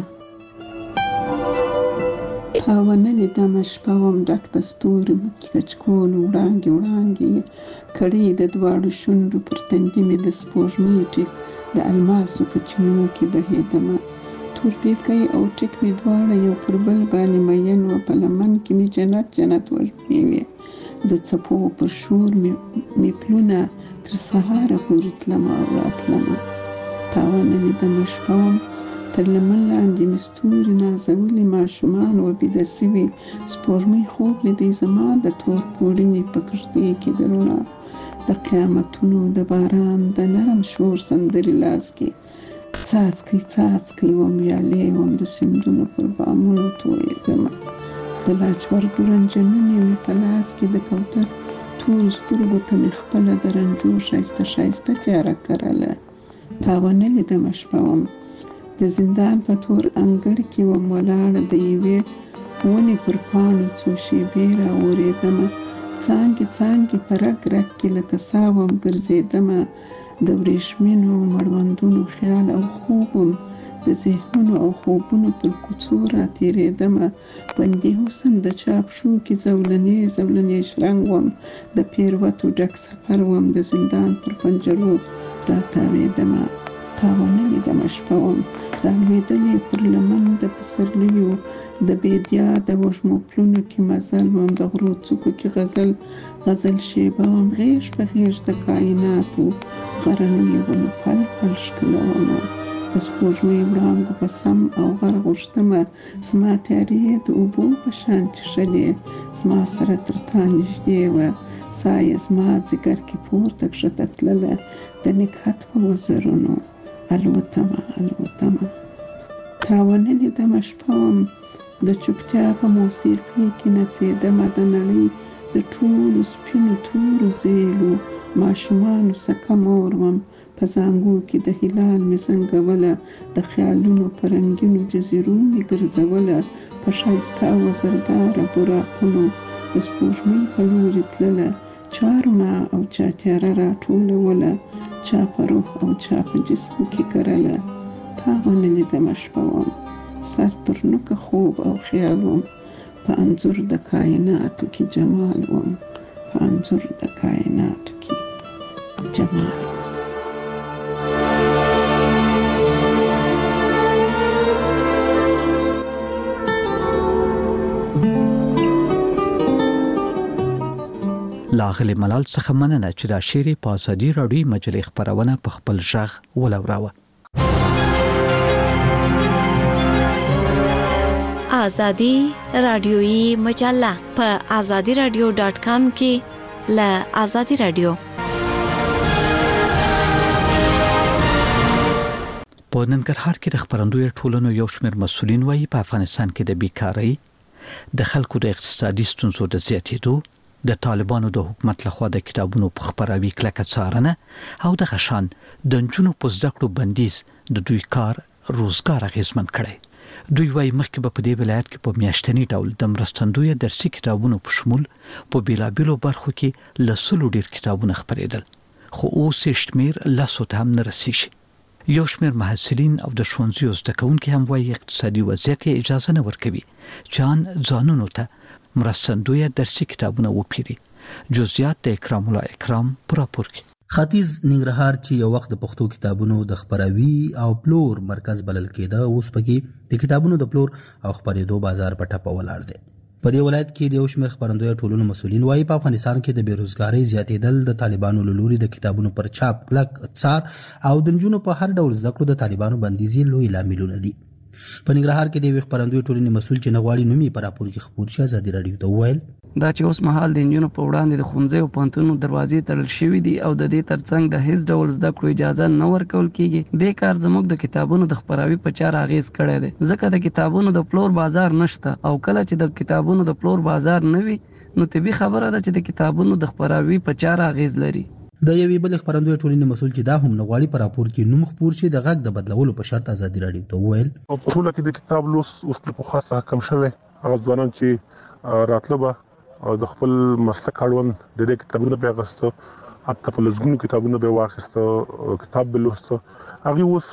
تاونه لیدم شپه وم ډک د ستوري لچکون وړانګې وړانګې کړي د دواړو شونډو پر تندي مې د سپوږمۍ ټیک د الماسو په چینو کې بهېدمه تورپیکی او ټیک مې دواړه یو پر بل باندې مین و په لمن کې مې جنت جنت وژنې وې د څپو پر شور مې پلونه تر سهاره پورې تلمه او راتلمه تاونه لیدم شپه وم تر لمن لاندې مې ستوري نازولي ماشومان و بیده سوي سپوږمۍ خوب لیدی زما د تور پوړنې په کښتۍ کې د رڼا د قیامتونو د باران د نرم شور سندرې لاس کې څاڅکي څاڅکي وم ویالې وم د سیندونو پر بامونو تویېدمه د لاجوردو رنجنونې مې په لاس کې د کوتر تورو سترګو ته مې خپله د رنجو ښایسته ښایسته تیاره کرله تاونه لیدمه شپه وم د زندان په تور انګړ کې وم ولاړه د یوې ونې پر پاڼو څو شېبې راورېدمه څانګې څانګې په رګ رګ کې لکه سا وم ګرځېدمه د وریښمینو مړوندونو خیال او خوب وم د ذهنونو او خوبونو پر کوڅو راتېرېدمه بندي حسن د چا پښو کې زولنې شرنګ وم د پیروتو ډک سفر وم د زندان پر پنجرو راتاوېدمه تاونه لیدمه شپه وم رالوېدلې پر لمن د پسرلیو د بیدیا د وږمو پلونو کې مزل وم د غرو څوکو کې غزل شیبه وم غیږ په غیږ د کائناتو غرنیو ونو پل پل ښکلومه د سپوږمۍ وړانګو په سم او غر غوښتمه زما تیارې د اوبو په شان چښلې زما سره تر تا نږدې وه ساه یې زما ځیګر کې پورته کښته تلله د نګهت په وزرونو الوتمه تاونه لیدمه شپه وم د چوپتیا په موسیقۍ کې نڅېدمه د نړۍ د ټولو سپینو تورو زیلو ماشومانو سکه مور وم په زانګو کې د هلال مې زنګوله د خیالونو په رنګینو جزیرو مې ګرځوله په ښایسته وزرداره براقونو د سپوږمۍ په لورې تلله چا رڼا او چا تیاره راټولوله چا په روح او چا په جسم کې کرله تا ونه لیدمه شپه وم سر تر نوکه خوب او خیال وم په انځور د کائناتو کې جمال وم په انځور د کائناتو کې جمال وم لاغلی ملال څخه مننه چې دا شعر په ازادي راډیو مجلې خبرونه په خپل ژغ ولوراوه. ازادي رادیویی مجله په azadiradio.com کې ل ازادي رادیو په ننګرهار کې د خبرندوی ټولنو یو شمېر مسؤلین وایي په افغانستان کې د بیکارۍ د خلکو د اقتصادي ستونزو د زیاتېدو د طالبانو د حکومت لخوا د کتابونو په خپراوي کلکه څارنه او د غشان د نجونو په زده کړو بندیز د دوی کار روزګار اغیزمن کړي. دوی وايي مخکې په دې ولایت کې په میاشتنی ډول د مرستندوی درسي کتابونو په شمول په بیلابیلو برخو کې لسلو ډیر کتابونه خپرېدل خو اوس شمیر لاسو ته هم نه رسیږي. یو شمیر محصلین او د ښوونځیو زده کوونکي هم وايي اقتصادي وضعیت اجازه نه ورکوي چې ځانونو ته مرستندوی درسي کتابونه وپیري. جزئیات د اکرام الله اکرام پراپور کې. ختیځ ننګرهار چې یو وخت د پښتو کتابونو د خبراوي او پلور مرکز بلل کېده اوس پکې د کتابونو د پلور او خبرېدو بازار په ټپه ولاړ دی. په دې ولایت کې د یو شمېر خبرندوی ټولنو مسؤلین وايي په افغانستان کې د بیروزګارۍ زیاتېدل د طالبانو له لوري د کتابونو پر چاپ کلک څار او د نجونو په هر ډول زده کړو د طالبانو بندیز لوی لاملونه دي. په ننګرهار کې د یو خبرندوی ټولنې مسؤل چې نغواړي نومي پر راپور کې خبر شي ازادي راډیو ته وویل دا چې اوس مهال د انجونو په وړاندې د ښوونځي او پوهنتونونو دروازې تړل شوې دي او د دې ترڅنګ د هیڅ ډول زده کړو اجازه نه ورکول کیږي. دې کار زموږ د کتابونو د خبراوي په چار اغیز کړی دی ځکه د کتابونو د پلور بازار نشته او کله چې د کتابونو د پلور بازار نه وي نو طبي خبره ده چې د کتابونو د خبراوي په چار اغیز لري. د یوې بل خبرندوی ټولنې مسؤل چې دا هم نغواړي پر راپور کې نوم خبر شي د غږ د بدلولو په شرط ازادي راډیو ته وویل په ټوله کې د کتاب لوس اوس په خاصه کم شوی هغه ځوانان چې راتلبه د خپل مسلک اړوند د دې کتابونو په غوښتو حتی په لږونو کتابونو به واخیسته کتاب به لوسته هغه اوس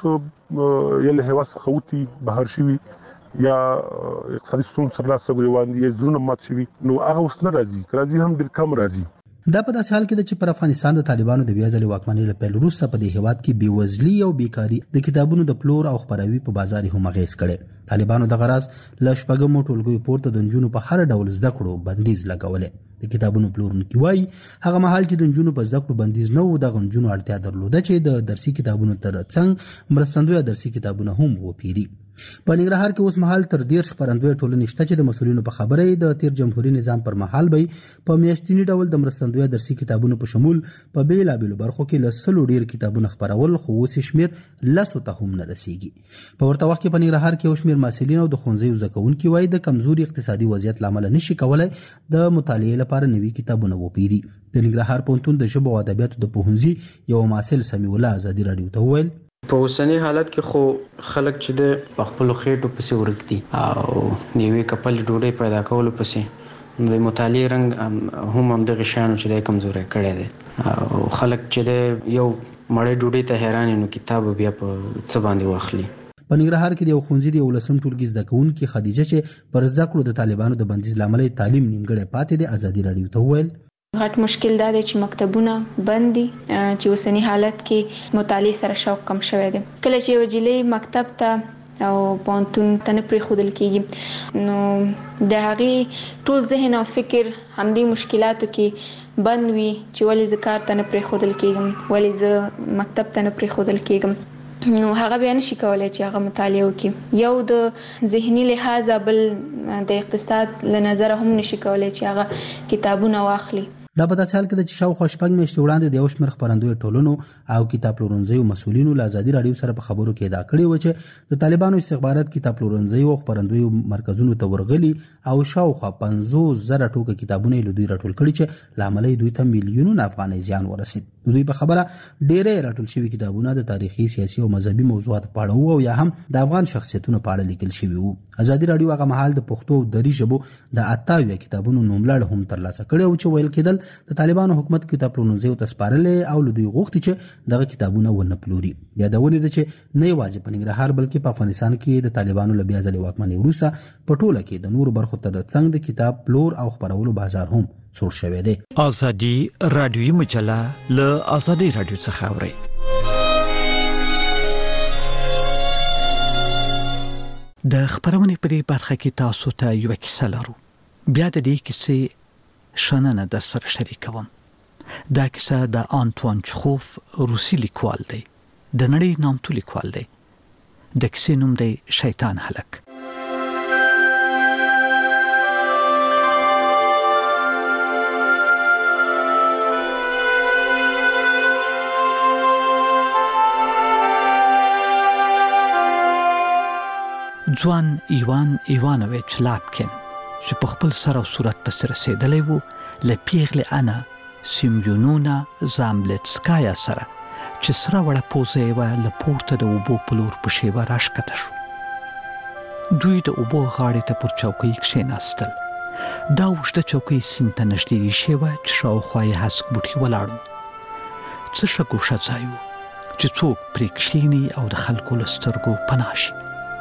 یله هوا خوتی بهر شوی یا اقتصادي ستونزې سره لاس غوړي دي زونه مات شوی نو هغه اوس نه راځي هم ډیر کم راځي. دا په داسې حال کې چې پر افغانستان د طالبانو د بیا ځلې واکمنۍ له پیل وروسته په دې هیواد کې بیوزلي او بیکاری د کتابونو د پلور او خبراوي په بازار هم اغیز کړي. طالبانو د غراض ل شپږمو ټولګیو پورته د نجونو په هر ډول زده کړو بندیز لګولې. د کتابونو پلورونکي وايي هغه مهال چې د نجونو په زده کړو بندیز نه و د نجونو اړتیا درلوده چې د درسي کتابونو ترڅنګ مرستندوی درسي کتابونه هم وپیري. په ننګرهار کې اوس مهال تر 10 خبرندوی ټولنې شته چې د مسؤلینو په خبره د تیر جمهوریت نظام پر مهال به په میاشتنی ډول د مرستندوی درسي کتابونو په شمول په بیلابیلو برخو کې لسلو ډیر کتابونه خبرول خو اوس شمیر لاسو ته هم نه رسیږي. په ورته وخت کې په ننګرهار کې یو شمیر مسؤلین او د ښوونځیو زده کوونکي وایي د کمزوري اقتصادي وضعیت لامل نشي کولای د مطالعې لپاره نوي کتابونه وپیري. د ننګرهار پوهنتون د ژبو او ادبیاتو د پوهنځي یو مسؤل سمیع الله ازادي راډیو ته وویل په اوسنی حالت کې خو خلک چې د خپل خېټو پسې ورکتي او نیوي کپل ډوډۍ پیدا کولو پسې د مطالعه رنګ هم د غشانو چې د کمزوري کړي دي او خلک چې د یو مړې ډوډۍ ته حیران نو کتاب بیا په څه باندې واخلي. په ننګرهار کې د یو ښوونځي د 11م ټولګي زده کوونکي خدیجه چې پر زده کړو د طالبانو د بندیز لامل تعلیم نیمګړی پاتې دی ازادي رادیو ته وویل غټ مشکل دا دی چې مکتبونه بند دي چې اوسنی حالت کې مطالعه سره شوق کم شوی دی. کله چې وجلې مکتب ته او پونتون تنه پرې خودل کېږي نو د هغې ټول ذهن او فکر همدې مشکلاتو کې بند وي چې ولې زه کار ته نه پرې خودل کېږم ولې زه مکتب ته نه پرې خودل کېږم نو هغه بیا نشي کولای چې هغه مطالعه وکړي. یو د ذهني لحاظ بل د اقتصاد له نظره هم نشي کولای چې هغه کتابونه واخلي. دا په داسې حال کې چې شاوخوا شپږ میاشتې وړاندې د یو شمېر خپرندوی ټولنو او کتاب پلورنځیو مسؤلینو له ازادي رادیو سره په خبرو کې ادعا کړې و چې د طالبانو استخبارات کتاب پلورنځیو او خپرندویو مرکزونو ته ورغلي او شاوخوا 50,000 ټوکه کتابونه له دوی راټول کړي چې لامل دوی ته میلیونونه افغانۍ زیان ورسید. دوی په خبره ډېرې راټول شوي کتابونه د تاریخي سیاسي او مذهبي موضوعات په اړه او یا هم د افغان شخصیتونو په اړه لیکل شوي وو. ازادي رادیو هغه مهال د پښتو او دری ژبو د 28 کتابونو نوملړ هم ترلاسه کړی او چې ویل کېدل د طالبانو حکومت کتاب پلورنځیو ته سپارلې او دوی غوښتي چې دغه کتابونه ونه پلوري. یادونه ده چې نه یوازې په ننګرهار بلکې په افغانستان کې د طالبانو له بیا ځلې واکمنۍ وروسته په ټوله کې د نورو برخو ترڅنګ د کتاب پلور او خپرولو بازار هم سور شوی دی. ازادي رادیوي مجله له ازادي رادیو څخه اوري. د خبرونې په دې برخه کې تاسو ته یو کیسه لرو. بیا د دې کیسې شننه در سره شریکوم. دا کیسه د آنتوان چخوف روسي لیکوال دی. د نړۍ نامتو لیکوال دی. د کیسې نوم دی شیطان هلک. ځوان ایوان ایوانویچ لاپکین چې په خپل سر او صورت پسې رسېدلی وو له پیغلې انا سیمیونونا زامبلتسکایا سره چې سره وړه پوزه یې وه له پورته د اوبو په لور په شیبه راښکته شو. دوی د اوبو غاړې ته پر چوکۍ کښېناستل. دا اوږده چوکۍ سیند ته نږدې ایښې وه چې شاوخوا یې هسک بوټي ولاړ وو. څه ښه ګوښه ځای وو چې څوک پرې کښېني او د خلکو له سترګو پناه شي.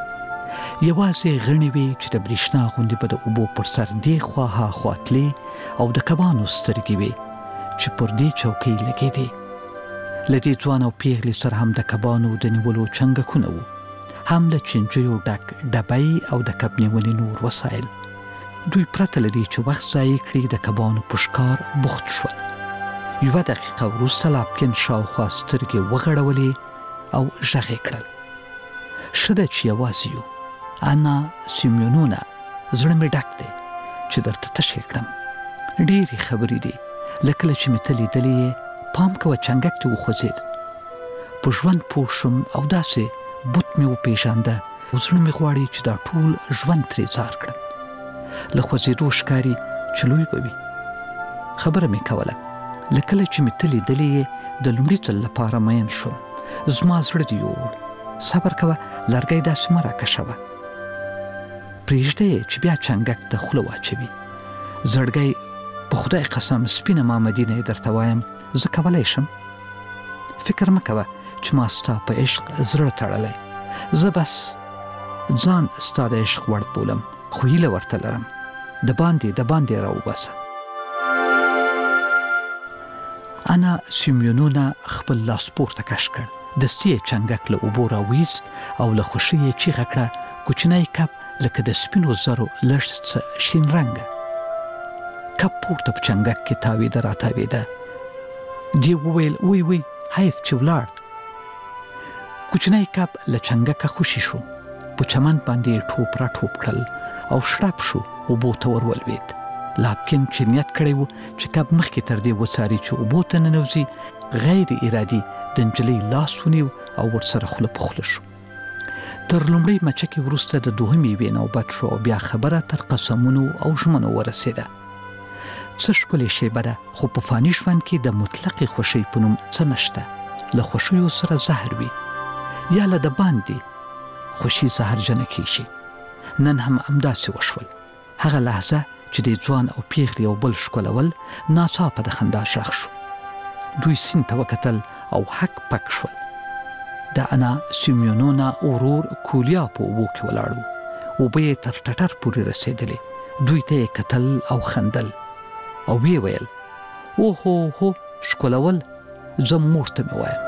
یوازې غڼې وې چې د برېښنا غوندې به د اوبو پر سر دې خوا ها خوا تلې او د کبانو سترګې وې چې پر دې چوکۍ لګېدې. له دې ځوان او پیغلې سره هم د کبانو د نیولو چنګکونه وو، هم له چینجیو ډک ډبۍ او د کب نیولې نور وسایل. دوی پرته له دې چې وخت ضایع کړي د کبانو په ښکار بوخت شول. 1 دقیقه وروسته لاپکین شاوخوا سترګې وغړولې او غږ یې کړل: ښه ده چې یوازې یو انا سیمیونونا، زړه مې ډک دی چې درته تشې کړم. ډېرې خبرې دي، لکه چې مې ته لیدلې یې. پام کوه چنګک دې وخوځېد. په ژوند پوه شوم او داسې بوت مې وپېژانده او زړه مې غواړي چې دا ټول ژوند ترې ځار کړم. له خوځېدو ښکاري چې لوی به وي. خبره مې کوله، لکه چې مې ته لیدلې یې د لومړي ځل لپاره مین شوم. زما زړه دې یووړ. صبر کوه، لرګی داسې مه راکشوه. پرېږده یې چې بیا چنګک ته خوله واچوي. زړګی په خدای قسم سپینه مامدینه یې درته وایم، زه کولی شم. فکر مه کوه چې ما ستا په عشق زړه تړلی. زه بس ځان ستا د عشق وړ بولم، خو هیله ورته لرم. د باندې راوباسه. انا سیمیونونا خپل لاس پورته کش کړ. دستي یې چنګک له اوبو راویست او له خوښۍ یې چیغه کړه: کوچنی کب لکه د سپینو زرو لږ څه شین رنګه. کب پورته په چنګک کې تاویده راتاویده. دی وویل: وی حیف چې ولاړ. کوچنی کب له چنګکه خوشي شو. په چمن باندې ټوپ را ټوپ کړل او شړپ شو، اوبو ته ورولوېد. لاپکین چې نیت کړی و چې کب مخکې تر دې وڅاري چې اوبو ته ننوځي، غیر ارادي د نجلۍ لاس ونیو او ورسره خوله په خوله شو. تر لومړۍ مچکې وروسته د دوهمې یوې نوبت شو او بیا خبره تر قسمونو او ژمنو ورسېده. څه ښکلې شیبه ده، خو په فاني ژوند کې د مطلقې خوښۍ په نوم څه نشته. له خوښیو سره زهر وي. یا له د باندې خوشي زهرجنه کیږي. نن هم همداسې وشول. هغه لحظه چې د ځوان او پیغلې یو بل ښکلول ناڅاپه د خندا غږ شو. دوی سیند ته وکتل او حک پک شول. د انا سیمیونونا ورور کولیا په اوبو کې ولاړ و. اوبه یې تر ټټر پورې رسېدلې. دوی ته یې کتل او خندل او ویې ویل اوهو ښکلول زه مور ته مې وایم.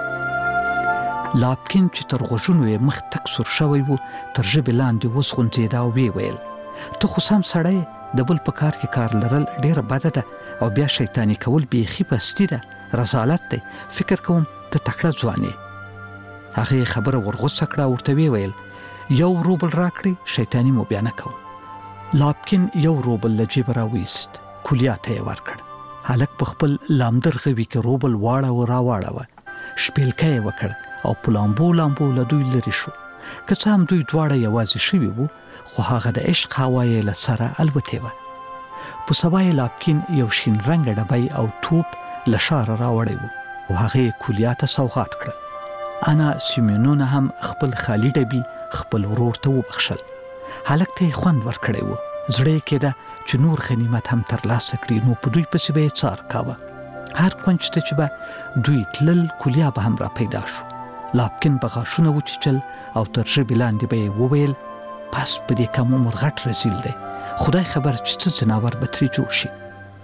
لاپکین چې تر غوږونو یې مخ تک سور شوی و تر ژبې لاندې وزغونځېده او ویې ویل ته خو سم سړی د بل په کار کې کار لرل ډېره بده ده او بیا شیطاني کول بیخي پستي ده، رسالت دی. فکر کوم ته تکړه ځوان یې. هغې خبره ورغوڅه کړه، ورته ویې ویل 1 روبل راکړې، شیطاني مو بیا نه کوم. لاپکین 1 روبل له جیبه راویست، کولیا ته یې ورکړ. هلک په خپل لامدر غوي کې روبل واړه راواړوه، شپېلکه یې وکړ او په لامبو له دوی لرې شو. که څه هم دوی دواړه یوازې شوي وو، خو هغه د عشق هوا یې له سره الوتې وه. په سبا یې لاپکین یو شین رنګه ډبی او توپ له ښاره راوړی و او هغه یې کولیا ته سوغات کړه. انا سیمیونونا هم خپل خالی ډبي خپل ورور ته وبخښل. هلک ته یې خوند ورکړی و. زړه یې کېده چې نور غنیمت هم ترلاسه کړي، نو په دوی پسې به یې څار کاوه. هر کونج ته چې به دوی تلل، کولیا به هم را پیدا شو. لاپکین به غاښونه وچیچل او تر ژبې لاندې به یې وویل پس په دې کم عمر غټ رزیل دی، خدای خبر چې څه ځناور به ترې جوړ شي.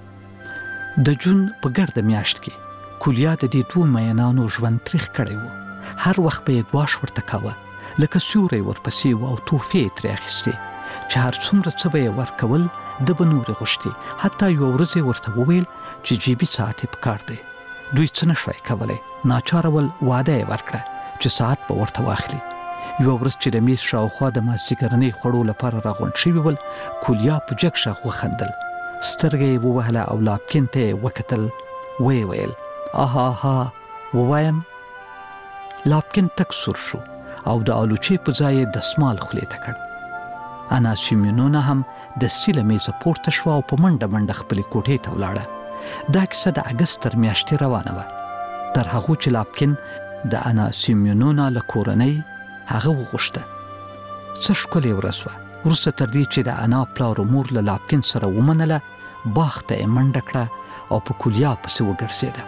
د جون په ګرده میاشت کې کولیا د دې 2 مینانو ژوند تریخ کړی و. هر وخت به یې ګواښ ورته کاوه، لکه سیوری ورپسې و او توفې یې ترې اخیستې چې هر څومره څه به یې ورکول ده به نورې غوښتې. حتی یوه ورځ یې ورته وویل چې جیبي ساعت یې پکار دی. دوی څه نه شوی کولی، ناچاره ول واده یې ورکړه چې ساعت به ورته واخلي. یوه ورځ چې د میز شاوخوا د مازدیګرنۍ خوړو لپاره راغونډ شوي ول، کولیا په جګ غږ وخندل، سترګه یې ووهله او لاپکین ته یې وکتل، ویې ویل آها ووایم. لاپکین تک سور شو او د آلوچې په ځای یې دسمال خولې ته کړ. انا سیمیونونا هم دستي له میزه پورته شوه او په منډه خپلې کوټې ته ولاړه. دا کیسه د اګست تر میاشتې روانه وه، تر هغو چې لاپکین د انا سیمیونونا له کورنۍ هغه وغوښته. څه ښکلې ورځ وه. وروسته تر دې چې د انا پلار او مور له لاپکین سره ومنله، باغ ته یې منډه کړه او په کولیا پسې وګرځېده.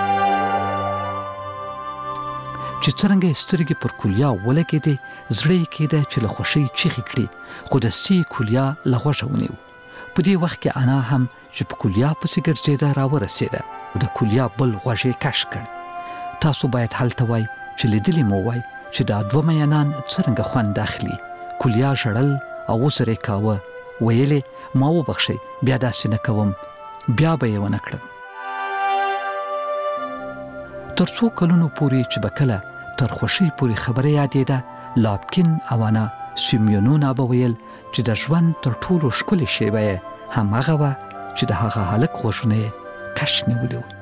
چې څرنګه یې سترګې پر کولیا ولګېدې، زړه یې کېده چې له خوښۍ چیغې کړي، خو دستي یې کولیا له غوږه ونیو. په دې وخت کې انا هم چې په کولیا پسې ګرځېده راورسېده او د کولیا بل غوږ یې کش کړ. تاسو باید هلته وای چې لیدلي مو وای چې دا 2 مینان څرنګه خوند اخلي. کولیا ژړل او وزر یې کاوه، ویلې ما وبخښئ، بیا داسې نه کوم. بیا به یې ونه کړم. تر څو کلونو پورې چې به کله تر خوښۍ پورې خبره یادېده، لاپکین او انا سیمیونونا به ویل چې د ژوند تر ټولو ښکلې شیبه یې همهغه وه چې د هغه هلک غوږونه یې کش نیولي وو.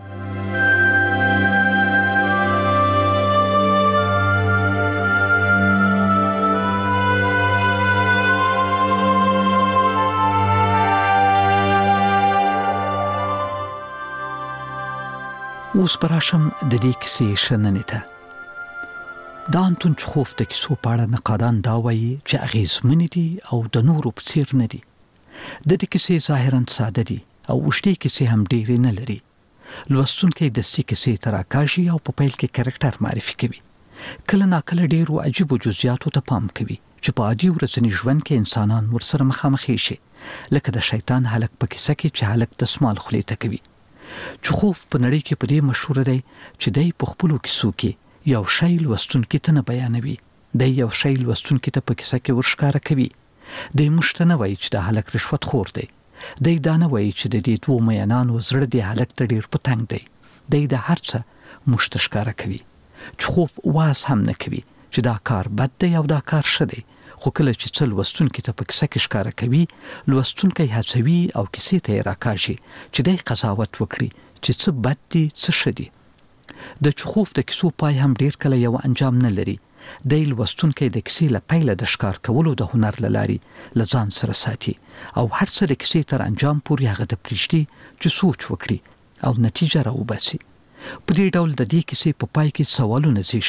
اوس براشم د دې کیسې شننې ته. د انتون چخوف د کیسو په اړه نقادان دا وایي چې اغېزمنې دي او د نورو په څېر نه دي. د دې کیسې ظاهراً ساده دي او اوږدې کیسې هم ډېرې نه لري. لوستونکی دستي کیسې ته راکاږي او په پیل کې کرکټر معرفي کوي. کله ناکله ډېرو عجیبو جزئیاتو ته پام کوي چې په عادي ورځني ژوند کې انسانان ورسره مخامخ شي، لکه د شیطان هلک په کیسه کې چې هلک دسمال خولې ته کوي. چخوف په نړۍ کې په دې مشهور دی چې دی په خپلو کیسو کې یو شی لوستونکي ته نه بیانوي، دی یو شی لوستونکي ته په کیسه کې ورښکاره کوي. دی موږ ته نه وایي چې د هلک رشوت خور دی، دی دا نه وایي چې د دې 2 مینانو زړه د هلک ته ډېر په تنګ دی. دی د هر څه موږ ته ښکاره کوي. چخوف واز هم نه کوي چې دا کار بد دی او دا کار ښه دی، خو کله چې څه لوستونکي ته په کیسه کې ښکاره کوي، لوستونکی هڅوي او کیسې ته یې راکاږي چې دی قضاوت وکړي چې څه بد دي څه ښه دي. د چخوف د کیسو پای هم ډېر کله یو انجام نه لري. دی لوستونکی د کیسې له پیله د ښکار کولو د هنر له لارې له ځان سره ساتي او هر څه د کیسې تر انجام پورې هغه ته پرېږدي چې سوچ وکړي او نتیجه راوباسي. په دې ډول د دې کیسې په پای کې سوالونه زیږوي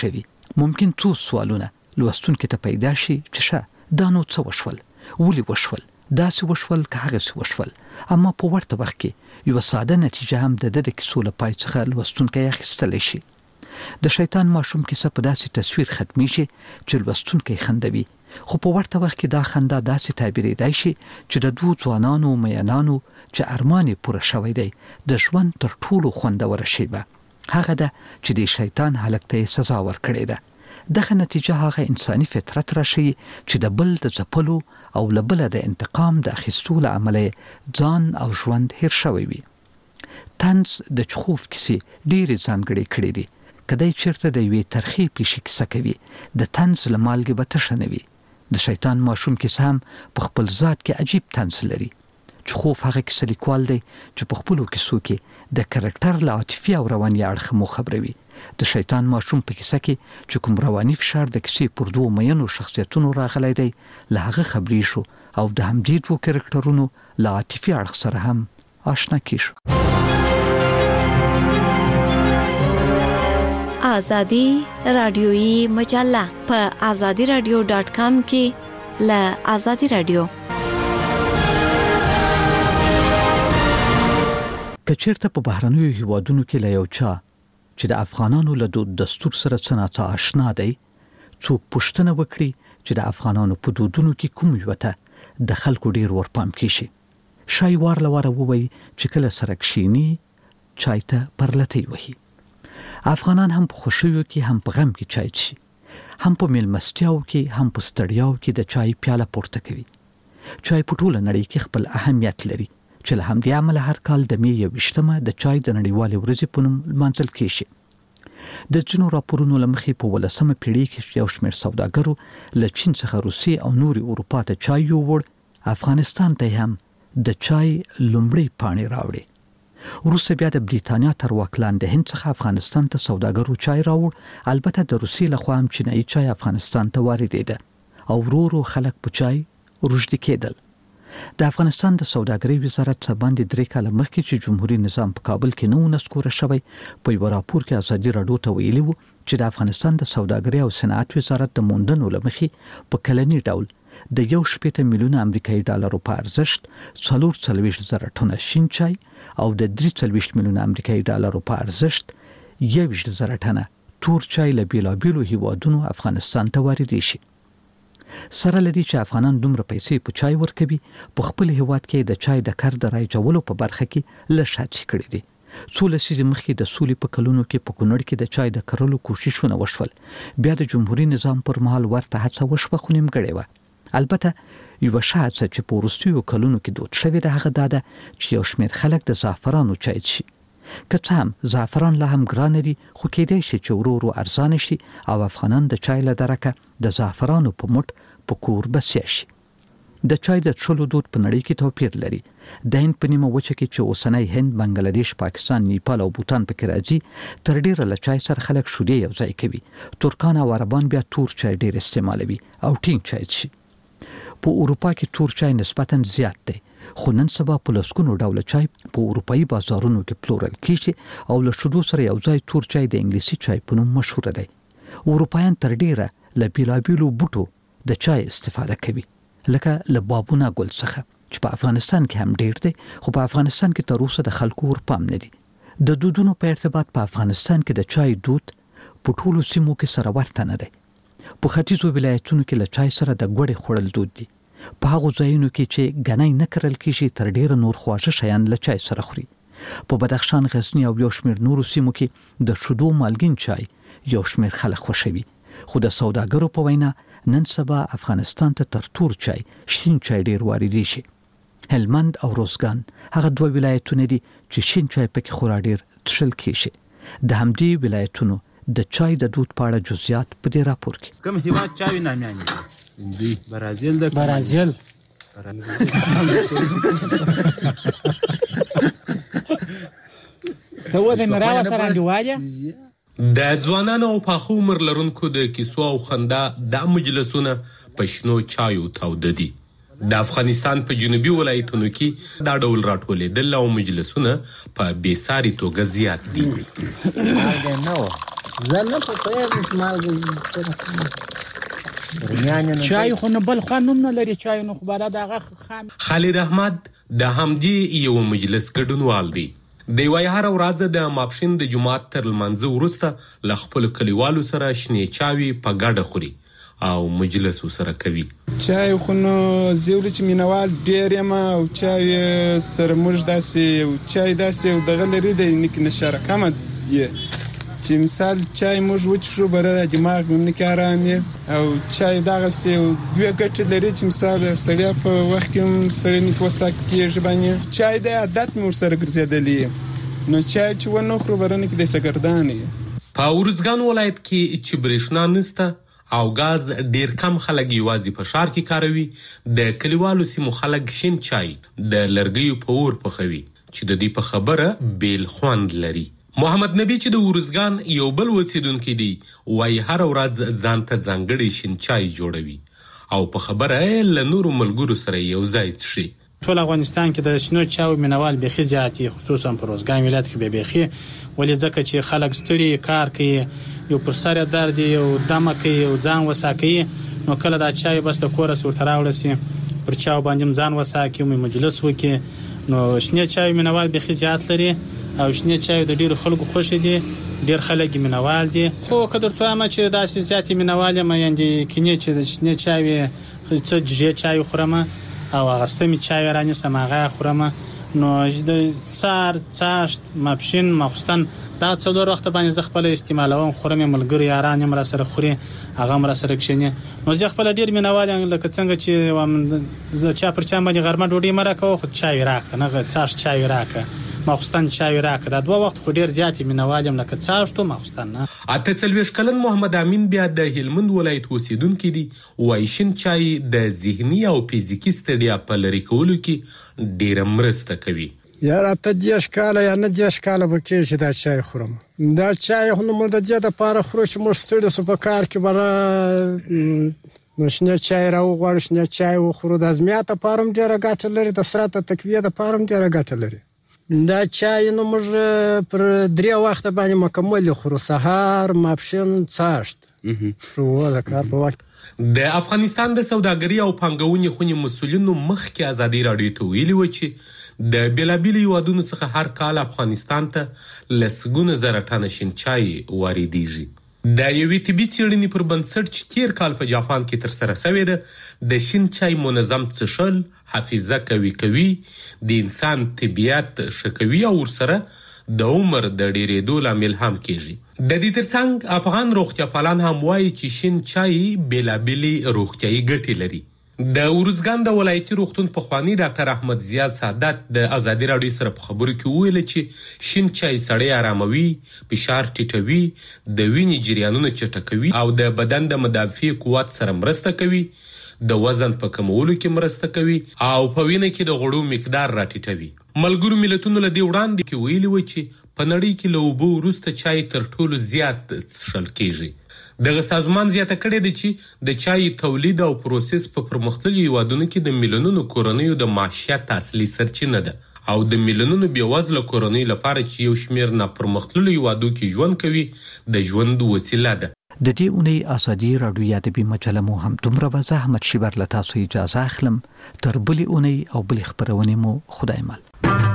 ممکن څو سوالونه لوستونکو ته پیدا شي چې دا نو څه وشول، ولې وشول، داسې وشول که هغسې وشول. اما په ورته وخت کې یوه ساده نتیجه هم د کیسو له پای څخه لوستونکی اخیستلی شي. د شیطان ماشوم کیسه په داسې تصویر ختمیږي چې لوستونکی خندوي، خو په ورته وخت کې دا خندا داسې تعبیرېدای شي چې د دوو ځوانانو مینانو چې ارمان یې پوره شوی دی د ژوند تر ټولو خوندوره شیبه هغه ده چې د شیطان هلک ته یې سزا ورکړې ده. دغه نتیجه هغه انساني فطرت راشي چې د بل د ځپلو او له بله د انتقام د اخیستو له امله ځان او ژوند هیر شوی وي. طنز د چخوف کیسې ډېرې ځانګړې کړې دي. که دی چېرته د یوې ترخې پیښې کیسه کوي، د طنز له مالګې به تشه نه وي. د شیطان ماشوم کیسه هم په خپل ذات کې عجیب طنز لري. چخوف هغه کیسه لیکوال دی چې په خپلو کیسو کې د کرکټر له عاطفي او رواني اړخه مو خبروي. د شیطان ماشوم په کیسه کې چې کوم رواني فشار د کیسې پر دوو مینو شخصیتونو راغلی دی له هغه خبرې شو او د همدې دوو کرکټرونو له عاطفي اړخ سره هم آشنا کیشو. آزادی رادیویی مجله په azadiradio.com کې له آزادی رادیو. کچیرته په بهرنیو هیوادونو کې له یو چا چې د افغانانو له دود دستور سره څه ناڅه آشنا دی څوک پوښتنه وکړي چې د افغانانو په دودونو کې کوم یوه ته د خلکو ډیر ورپام کیشي، شای وار له واره ووایي چې کله سره کښیني چای ته پرلتۍ وهي. افغانان هم په خوښیو کې هم په غم کې چای څښي، هم په میلمستیاو کې هم په ستړیاو کې د چای پیاله پورته کوي. چای په ټوله نړۍ کې خپل اهمیت لري چې له همدې امله هر کال د می 21 د چای د نړیوالې ورځې په نوم لمانځل کیږي. د ځینو راپورونو له مخې په 18مه پیړۍ کې یو شمېر سوداګرو له چین څخه روسیې او نورې اروپا ته چای یووړ، افغانستان ته هم د چای لومړۍ پاڼې راوړې. وروسته بیا د بریتانیا تر واک لاندې هند څخه افغانستان ته سوداګرو چای راوړ. البته د روسیې لخوا هم چینایي چای افغانستان ته واردېده او ورو ورو خلک په چای روږدي کېدل. د افغانستان د سوداګرۍ وزارت څه باندې 3 کاله مخکې چې جمهوریت نظام په کابل کې نو نسکوره شوی، په یو راپور کې ازادي راډیو ته ویلي وو چې د افغانستان د سوداګرۍ او صنعت وزارت د موندنو له مخې په کلني ډول د 1.8 میلیونه امریکایي ډالرو په ارزښت 440,000 ټنه شین چای او د 3 میلیونه امریکایي ډالرو په ارزښت 21,000 ټنه تور چای له بیلابیلو هیوادونو افغانستان ته واردې شي. سره لدی چې افغانان دومره پیسې په چای ورکوي، په خپل هیواد کې د چای د کار د رایجولو په برخه کې لږ هڅې کړې دي. څو لسیزې مخکې د سولې په کلونو کې په کونړ کې د چای د کرلو کوششونه وشول، بیا د جمهوریت نظام پر مهال ورته هڅه وشوه خو نیمګړې وه. البته یوه ښه هڅه چې په وروستیو کلونو کې دود شوې ده هغه دا ده چې یو شمېر خلک د زعفرانو چای څښي. که څه هم زعفران لا هم ګرانه دي، خو کېدای شي چې ورو ورو ارزانه شي او افغانان د چای له درکه د زعفرانو په موټ په کور بسیا شي. د چای د څښلو دود په نړۍ کې توپیر لري. د هند په نیمه وچه کې چې اوسنی هند، بنګلادیش، پاکستان، نیپال او بوتان پکې راځي، تر ډیره له چای سره خلک شودې یو ځای کوي. ترکان او عربان بیا تور چای ډیر استعمالوي او ټینګ چای څښي. په اروپا کې تور چای نسبتاً زیات دی، خو نن سبا په لسګونو ډوله چای په اروپایي بازارونو کې پلورل کیږي او له شودو سره یو ځای تور چای د انګلیسي چای په نوم مشهور دی. اروپایان تر ډیره له بیلابیلو بوټو د چای استفاده کوي، لکه له بابونه ګل څخه چې په افغانستان کې هم ډیر دی، خو په افغانستان کې تر اوسه د خلکو ورپام نه دي. د دودونو په ارتباط په افغانستان کې د چای دود په ټولو سیمو کې سره ورته نه دی. په ختیځو ولایتونو کې له چای سره د ګوړې خوړل دود دي. په هغو ځایونو کې چې ګنی نه کرل کیږي تر ډیره نور خواږه شیان له چای سره خوري. په بدخشان، غزنی او یو شمېر نورو سیمو کې د شودو مالګین چای یو شمېر خلک خوښوي، خو د سوداګرو په وینا نن سبا افغانستان ته تر تور چای شین چای ډیر واردې شي. هلمند او روزګان هغه 2 ولایتونه دي چې شین چای پکې خورا ډیر څښل کیږي. د همدې ولایتونو د چای د دود په اړه جزئیات په دې راپور کې. کوم هیواد چای نامیانی دی؟ برازیل د برازیل ته و د مراوه سره دیواجه د ځوانانو او پاخو عمر لرونکو د کیسو او خندا د مجلسونه په شنو چایو تاوده دي. د افغانستان په جنوبي ولایتونو کې دا ډول راټولېدل او مجلسونه په بېساري توګه زیات دي. زه نه پوهېږم چې مالګه چای خو نه بل خوند هم نه لري چای نو خو بالا دغه خالد احمد د همدې یو مجلس ګډونوال دی. د وای هر ورځ د ماپښین د جمعات تر لمانځه وروسته له خپل کلیوالو سره شنې چاوي په ګډه خوري او مجلس سره کوي. چای خو نو زیول چې مینوال ډېر یم او چای سره موږ داسې چای داسې دغه لري د نیک نشاره کمه یې چې مثال چای موږ وڅښو بره دماغ مې نه کې آرام او چای دغسې دوه ګټې لري چې مثال ستړیا په وخت کې سړی نه وساک کېږي باندې چای د عادت مې ورسره ګرځېدلی نو چای چې ونه خورو بره نه کې د سګردان په ارزګان ولایت کې چې برېښنا نشته او غاز ډیر کم خلک یوازې په ښار کې کاروي، د کلیوالو سیمو خلک شین چای د لرګیو په اور پخوي چې د دې په خبره بیل خوند لري. محمد نبی چې د ورزګان یو بل اوسیدونکی دی وایي هر ورځ ځان ته ځانګړی شین چای جوړوي او په خبره له نورو ملګرو سره یو ځای څښي. ټول افغانستان کې د شنو چاو مینوال بيخي زیاتی خصوصا په روزګان ولایت کې به بيخي ولې ځکه چې خلک ستړي کار کوي یو پر سر درد یو دمه کوي او ځان وساکي نو کله دا چای بس د کور سره تراول سي پر چاو باندې ځان وساکي مې مجلس وکي نو شنو چای مینوال بيخي زیات لري او شنو چای د ډیرو خلکو خوښ دي ډیر خلک مینوال دي خو کدر ته ما چې داسې زیاتی مینوال ما یاندې کینه چې د شنو چای څه جې چای خورمه او هغه سمي چای رانه سماغه خورمه نو د سار چاشت ماپشین مخستان دا څلور وخت باندې ز خپل استعمالوم خورم ملګری یاران مر سره خوري هغه مر سره کښینه نو ز خپل ډیر مینوال لکه څنګه چې چا پر چا باندې غرمه ډوډۍ مرکه خو چای راک نه چاش چای راک مخستان چای راک دا دوه وخت خو ډیر زیات مینوالم لکه چاشتو مخستان نه. اته څلويش کلن محمد امین بیا د هلمند ولایت اوسیدونکو دی وایي شین چای د ذهني او فزیکی ستړیا په لري کولو کې ډیر مرسته کوي. یا راته دیش کاله یا نه دیش کاله به کې چې دا چای خورم دا چای خو نو مرده دې د پاره خورو چې مر ستړي سو په کار کې بره نشنه چای راو غواړو شنه چای وخورو د ازمیات لپاره ډیره ګټه لري د سرعت تقویه لپاره ډیره ګټه لري. دا چای نو موږ پر 3 وخت باندې مکمل خورو سحر ماپښین چاشت روزه کار په وخت. د افغانستان د سوداګري او پانګونې خونې مسؤلینو مخکې ازادي راډیو ته ویلي و چې د بیلابیلو هیوادونو څخه هر کال افغانستان ته لسګونه زره ټنه شین چای واردېږي. د یوې طبي څېړنې پر بنسټ چې تیر کال په جاپان کې ترسره شوې ده د شین چای منظم څښل حافظه قوي کوي، د انسان طبیعت ښه کوي او ورسره د عمر د ډېرېدو لامل هم کېږي. د دې ترڅنګ افغان روغتیاپالان هم وایي چې شین چای بیلابیلې روغتیایي ګټې لري. د ورزګان د ولایتي روغتون پخوانی ډاکټر احمد زیاد سعادت د ازادي راډیو سره په خبرو کې ویل چې شین چای سړی آراموي، فشار ټیټوي، د وینې جریانونه چټکوي او د بدن د مدافع قوت سره مرسته کوي، د وزن په کمولو کې مرسته کوي او په وینه کې د غوړو مقدار راټیټوي. ملګرو ملتونو له دې وړاندې کې ویلي و چې په نړۍ کې له اوبو وروسته چای تر ټولو زیات څښل کېږي. دغه سازمان زیاته کړې ده چې د چای تولید او پروسس په پرمختللو هیوادونو کې د میلیونونو کورنیو د معیشت اصلي سرچینه ده او د میلیونونو بېوزله کورنیو لپاره چې یو شمېر ناپرمختللو هیوادو کې ژوند کوي د ژوند وسیله ده. د دې اونۍ ازادي راډیو ادبي مجله مو هم دومره به زحمت شي بر له تاسو اجازه اخلم تر بلې اونۍ او بلې خبرونه مو خدای مل.